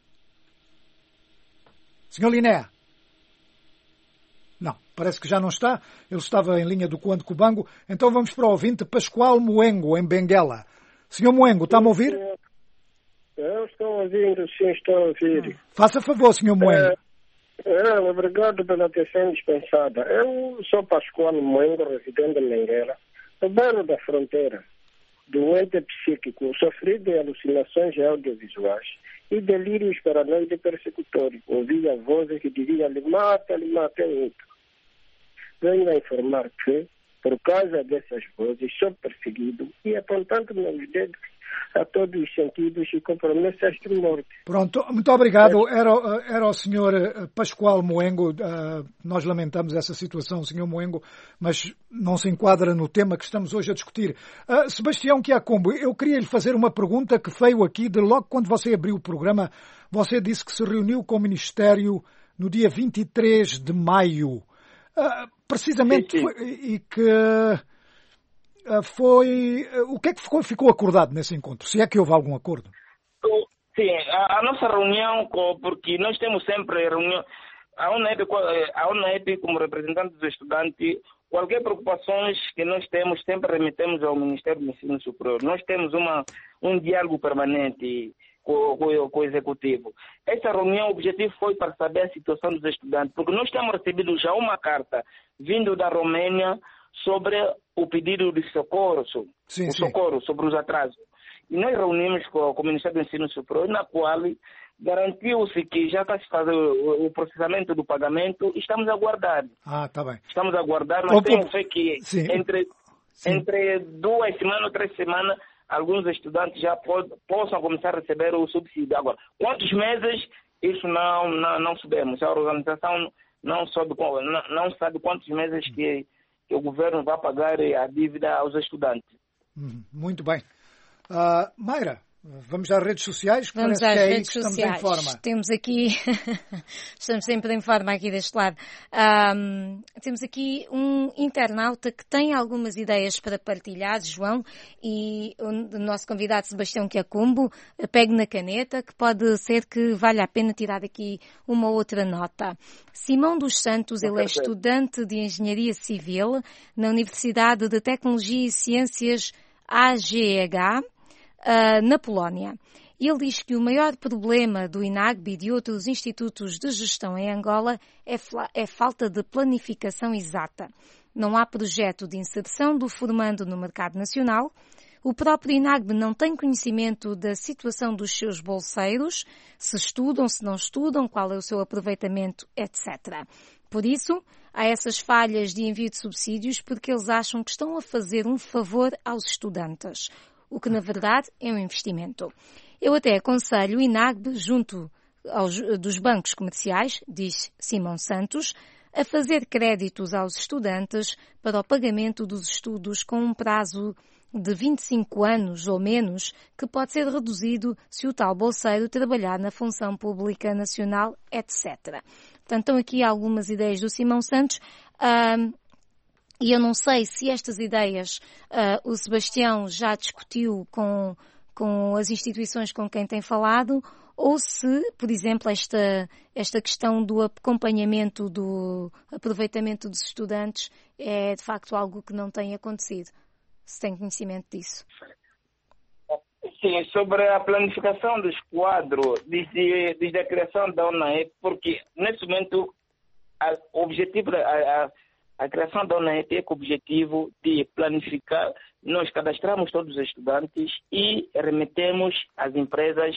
Senhor Linéa? Não, parece que já não está. Ele estava em linha do Coando Cubango. Então vamos para o ouvinte Pascoal Moengo, em Benguela. Senhor Moengo, está-me a ouvir? Eu estou ouvindo, sim, estou a ouvir. Faça favor, senhor Moengo. É, é, obrigado pela atenção dispensada. Eu sou Pascoal Moengo, residente em Benguela, no bairro da fronteira. Doente psíquico, sofrido de alucinações audiovisuais e delírios paranoide persecutório. Ouvia vozes que diziam, lhe mata, lhe mata, é outro. Venho a informar que, por causa dessas vozes, sou perseguido e apontando meus dedos a todos os sentidos e com promessas de morte. Pronto, muito obrigado. Era, era o senhor Pascoal Moengo. Uh, nós lamentamos essa situação, senhor Moengo, mas não se enquadra no tema que estamos hoje a discutir. Uh, Sebastião Kiakumbo, eu queria lhe fazer uma pergunta que veio aqui de logo quando você abriu o programa. Você disse que se reuniu com o Ministério no dia vinte e três de maio. Uh, precisamente, sim, sim. Foi, e que... Foi... O que é que ficou, ficou acordado nesse encontro? Se é que houve algum acordo? Sim, a, a nossa reunião, porque nós temos sempre reunião, a ONAEP, a ONAEP como representante dos estudantes, qualquer preocupações que nós temos, sempre remetemos ao Ministério do Ensino Superior. Nós temos uma, um diálogo permanente com, com, com o Executivo. Essa reunião, o objetivo foi para saber a situação dos estudantes, porque nós temos recebido já uma carta vindo da Romênia sobre o pedido de socorro, sim, o sim. socorro sobre os atrasos. E nós reunimos com, com o Ministério do Ensino Superior, na qual garantiu-se que já está se fazendo o, o processamento do pagamento e estamos a aguardar. Ah, tá bem. Estamos a aguardar, mas Oh, tenho oh, fé que sim. entre, Sim. entre duas semanas ou três semanas, alguns estudantes já pod, possam começar a receber o subsídio. Agora, quantos meses, isso não, não, não sabemos. A organização não sabe, não, não sabe quantos meses que, que o governo vai pagar a dívida aos estudantes. Hum, muito bem. Uh, Mayra, vamos às redes sociais? Vamos Parece às que é aí redes que estamos sociais. em forma. Temos aqui, estamos sempre em forma aqui deste lado. Um, temos aqui um internauta que tem algumas ideias para partilhar, João, e o nosso convidado Sebastião Quiacumbo, pegue na caneta, que pode ser que valha a pena tirar aqui uma outra nota. Simão dos Santos, ele é estudante de Engenharia Civil na Universidade de Tecnologia e Ciências A G H, Uh, na Polónia. Ele diz que o maior problema do INAGBE e de outros institutos de gestão em Angola é, é falta de planificação exata. Não há projeto de inserção do formando no mercado nacional. O próprio INAGBE não tem conhecimento da situação dos seus bolseiros, se estudam, se não estudam, qual é o seu aproveitamento, etcétera. Por isso, há essas falhas de envio de subsídios porque eles acham que estão a fazer um favor aos estudantes, o que na verdade é um investimento. Eu até aconselho o INAGBE, junto aos, dos bancos comerciais, diz Simão Santos, a fazer créditos aos estudantes para o pagamento dos estudos com um prazo de vinte e cinco anos ou menos, que pode ser reduzido se o tal bolseiro trabalhar na função pública nacional, etcétera. Portanto, estão aqui algumas ideias do Simão Santos. Um, E eu não sei se estas ideias uh, o Sebastião já discutiu com, com as instituições com quem tem falado, ou se, por exemplo, esta, esta questão do acompanhamento, do aproveitamento dos estudantes é de facto algo que não tem acontecido. Se tem conhecimento disso. Sim, sobre a planificação dos quadros, desde, desde a criação da UNAEP, porque nesse momento a, o objetivo... A, a, A criação da UNAEP é com o objetivo de planificar, nós cadastramos todos os estudantes e remetemos às empresas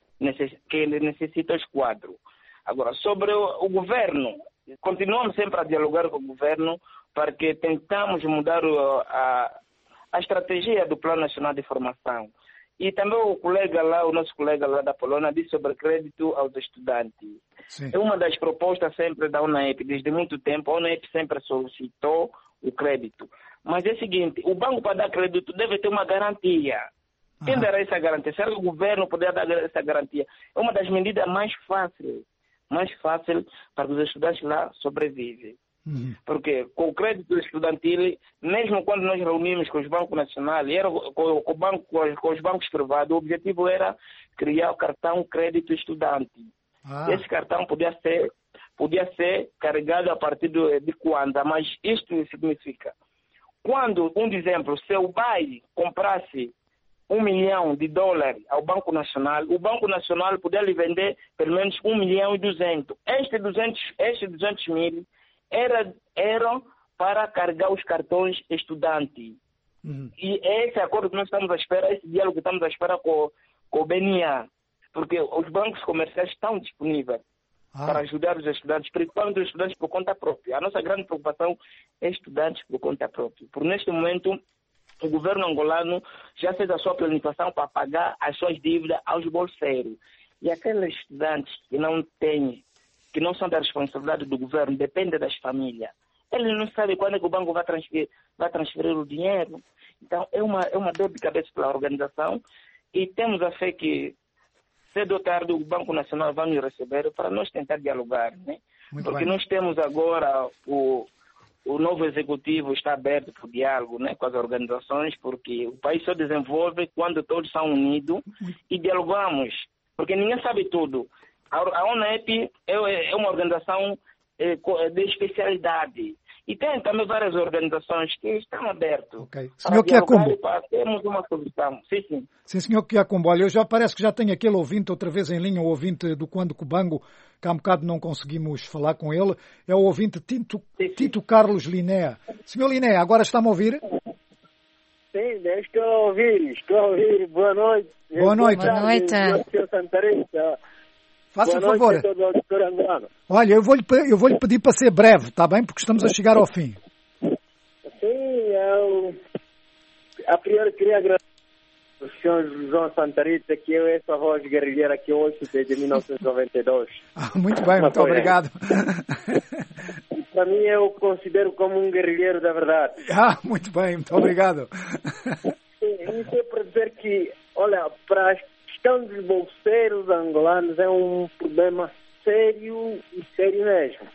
que necessitam os quadros. Agora, sobre o, o governo, continuamos sempre a dialogar com o governo para que tentamos mudar o, a, a estratégia do Plano Nacional de Formação. E também o colega lá, o nosso colega lá da Polônia, disse sobre crédito aos estudantes. Sim. É uma das propostas sempre da UNAEP, desde muito tempo, a UNAEP sempre solicitou o crédito. Mas é o seguinte, o banco para dar crédito deve ter uma garantia. Ah. Quem dará essa garantia? Será que o governo poderá dar essa garantia? É uma das medidas mais fáceis, mais fácil para que os estudantes lá sobrevivem. Uhum. Porque com o crédito estudantil, mesmo quando nós reunimos com os bancos nacionais, era com, com, banco, com os bancos privados, o objetivo era criar o cartão crédito estudante. Ah. Esse cartão podia ser, podia ser carregado a partir de, de quando, mas isto significa, quando, um exemplo, se o B A E comprasse um milhão de dólares ao Banco Nacional, o Banco Nacional podia lhe vender pelo menos um milhão e duzentos. Este duzentos, este duzentos mil Era, eram para carregar os cartões estudantes. Uhum. E esse acordo que nós estamos à espera, esse diálogo que estamos à espera com, com o B N A, porque os bancos comerciais estão disponíveis ah. para ajudar os estudantes, principalmente os estudantes por conta própria. A nossa grande preocupação é estudantes por conta própria. Por neste momento, o governo angolano já fez a sua planificação para pagar as suas dívidas aos bolseiros. E aqueles estudantes que não têm, que não são da responsabilidade do governo, dependem das famílias. Eles não sabem quando é que o banco vai transferir, vai transferir o dinheiro. Então, é uma, é uma dor de cabeça pela organização e temos a fé que, cedo ou tarde, o Banco Nacional vai nos receber para nós tentar dialogar, né? Porque bem. Nós temos agora, o, o novo executivo está aberto para o diálogo, né, com as organizações, porque o país só desenvolve quando todos são unidos e dialogamos, porque ninguém sabe tudo. A UNAEP é uma organização de especialidade E tem também várias organizações que estão abertas. Okay. Senhor Quiacumbo. Para termos uma solução. Sim, sim. Sim, senhor Quiacumbo. Olha, eu já parece que já tenho aquele ouvinte outra vez em linha, o ouvinte do Quando Cubango, que há um bocado não conseguimos falar com ele. É o ouvinte Tito, sim, sim. Tito Carlos Liné. Senhor Liné, agora está-me a ouvir? Sim, estou a ouvir, estou a ouvir. Boa noite. Boa noite. Boa noite. Faça um favor. Olha, eu vou-lhe eu vou-lhe pedir para ser breve, está bem? Porque estamos a chegar ao fim. Sim, eu a priori queria agradecer ao senhor João Santarita, que eu essa voz guerrilheira que eu ouço desde mil novecentos e noventa e dois. Ah, muito bem, muito obrigado. E para mim eu considero como um guerrilheiro da verdade. Ah, muito bem, muito obrigado. Sim, isso é para dizer que, olha, para as questão dos bolseiros angolanos é um problema sério e sério mesmo.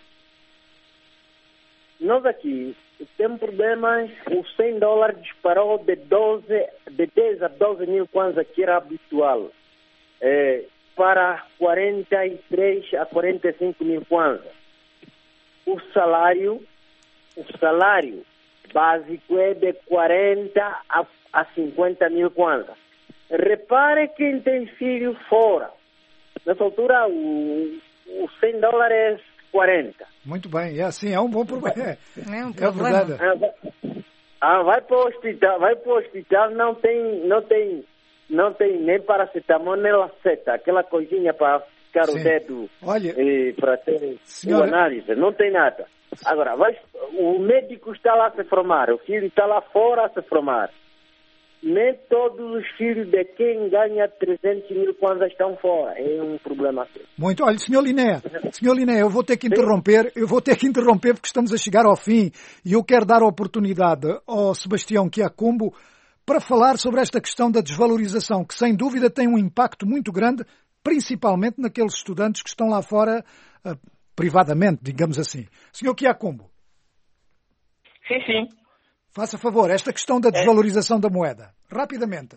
Nós aqui temos problemas, o cem dólares disparou de, doze, de dez a doze mil kwanza, que era habitual, é, para quarenta e três a quarenta e cinco mil kwanza. O salário, o salário básico é de quarenta a cinquenta mil kwanza. Repare quem tem filho fora. Nessa altura, o, o cem dólares é quarenta. Muito bem, é assim, é um bom problema. É, um problema. É verdade. Ah, vai para o hospital, vai para o hospital, não tem, não tem, não tem nem paracetamol, nem laceta, aquela coisinha para ficar Sim. o dedo. Olha, e para ter senhora... análise, não tem nada. Agora, vai, o médico está lá a se formar, o filho está lá fora a se formar. Nem todos os filhos de quem ganha trezentos mil quando estão fora. É um problema assim. Muito. Olha, senhor Liné, senhor Liné, eu vou ter que interromper, eu vou ter que interromper porque estamos a chegar ao fim e eu quero dar a oportunidade ao Sebastião Quiacumbo para falar sobre esta questão da desvalorização, que sem dúvida tem um impacto muito grande, principalmente naqueles estudantes que estão lá fora uh, privadamente, digamos assim. Senhor Quiacumbo. Sim, sim. Faça favor, esta questão da desvalorização é, da moeda, rapidamente.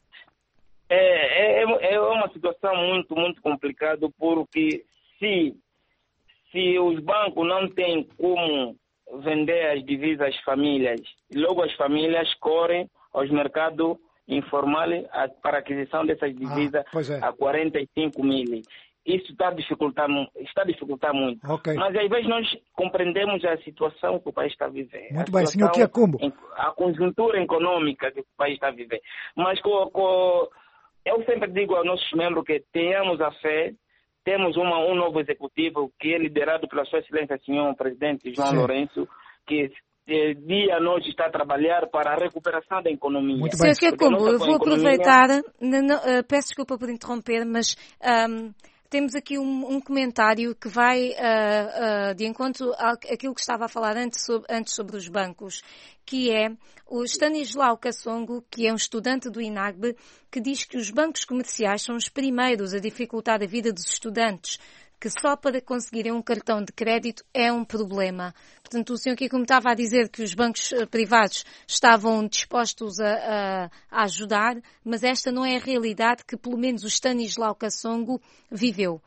É, é, é uma situação muito, muito complicada, porque se, se os bancos não têm como vender as divisas às famílias, logo as famílias correm aos mercados informais para a aquisição dessas divisas ah, é. a quarenta e cinco mil. Isso está a dificultar, está a dificultar muito. Okay. Mas às vezes nós compreendemos a situação que o país está a viver. Muito bem, senhor Quiacumbo. A conjuntura econômica que o país está a viver. Mas com, com, eu sempre digo aos nossos membros que tenhamos a fé, temos uma, um novo executivo que é liderado pela sua excelência, senhor presidente João Sim. Lourenço, que dia a noite está a trabalhar para a recuperação da economia. Muito bem. senhor Quiacumbo, eu vou aproveitar, não, não, uh, peço desculpa por interromper, mas... Um, temos aqui um, um comentário que vai uh, uh, de encontro àquilo que estava a falar antes sobre, antes sobre os bancos, que é o Stanislau Kassongo, que é um estudante do INAGBE, que diz que os bancos comerciais são os primeiros a dificultar a vida dos estudantes, que só para conseguirem um cartão de crédito é um problema. Portanto, o senhor aqui, como estava a dizer, que os bancos privados estavam dispostos a, a, a ajudar, mas esta não é a realidade que, pelo menos, o Stanislau Kassongo viveu.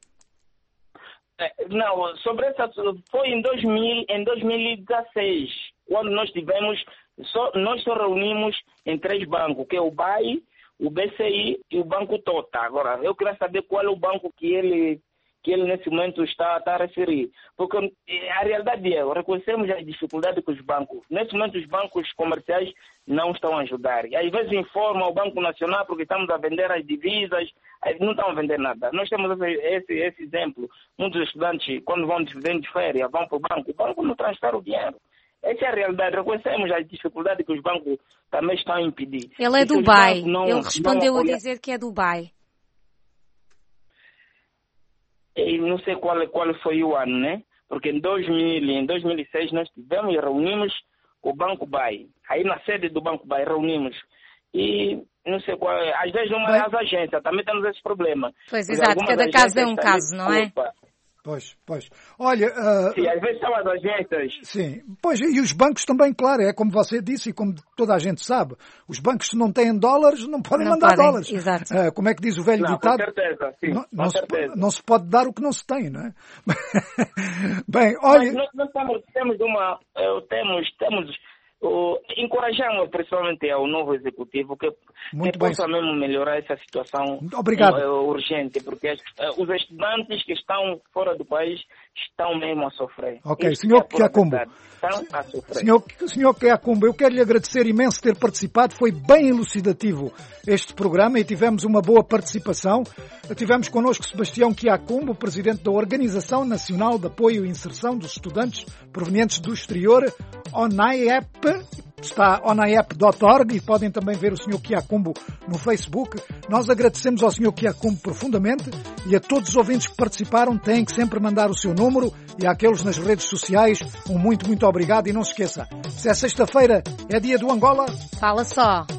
Não, sobre essa... Foi em, dois mil, em dois mil e dezesseis, quando nós tivemos... Só, nós só reunimos em três bancos, que é o B A I, o B C I e o Banco Tota. Agora, eu queria saber qual é o banco que ele... que ele nesse momento está, está a referir. Porque a realidade é, reconhecemos a dificuldade com os bancos. Nesse momento os bancos comerciais não estão a ajudar. E às vezes informam o Banco Nacional porque estamos a vender as divisas, não estão a vender nada. Nós temos esse, esse, esse exemplo. Muitos estudantes, quando vão de férias, vão para o banco, o banco não transfere o dinheiro. Essa é a realidade. Reconhecemos a dificuldade que os bancos também estão a impedir. Ele é Dubai. Não, ele respondeu não a dizer que é Dubai. E não sei qual, qual foi o ano, né? Porque em dois mil, em dois mil e seis nós tivemos e reunimos com o Banco B A I. Aí na sede do Banco B A I reunimos. E não sei qual, às vezes uma das agências também temos esse problema. Pois, exato, cada caso é um caso, não é? Pois, pois. Olha... Uh... Sim, às vezes são as agências. Sim. Pois, e os bancos também, claro, é como você disse e como toda a gente sabe. Os bancos, se não têm dólares, não podem não mandar podem. dólares. Exato. Uh, como é que diz o velho não, ditado? Com certeza, sim. Não, com não, certeza. Se, não se pode dar o que não se tem, não é? Bem, olha... Mas nós, nós temos, temos uma... Uh, temos... temos Uh, encorajamos principalmente ao novo executivo que, que possa mesmo melhorar essa situação uh, urgente, porque uh, os estudantes que estão fora do país estão mesmo a sofrer. Ok, Isso senhor Kyakumbo. Estão a sofrer. Senhor, senhor Kyakumbo, eu quero lhe agradecer imenso ter participado, foi bem elucidativo este programa e tivemos uma boa participação. Tivemos connosco Sebastião Kyakumbo, presidente da Organização Nacional de Apoio e Inserção dos Estudantes Provenientes do Exterior, ONAEP. Está onaiep ponto org e podem também ver o senhor Kyakumbo no Facebook. Nós agradecemos ao senhor Kyakumbo profundamente e a todos os ouvintes que participaram. Têm que sempre mandar o seu número e àqueles nas redes sociais. Um muito, muito obrigado e não se esqueça, se é sexta-feira, é dia do Angola. Fala só.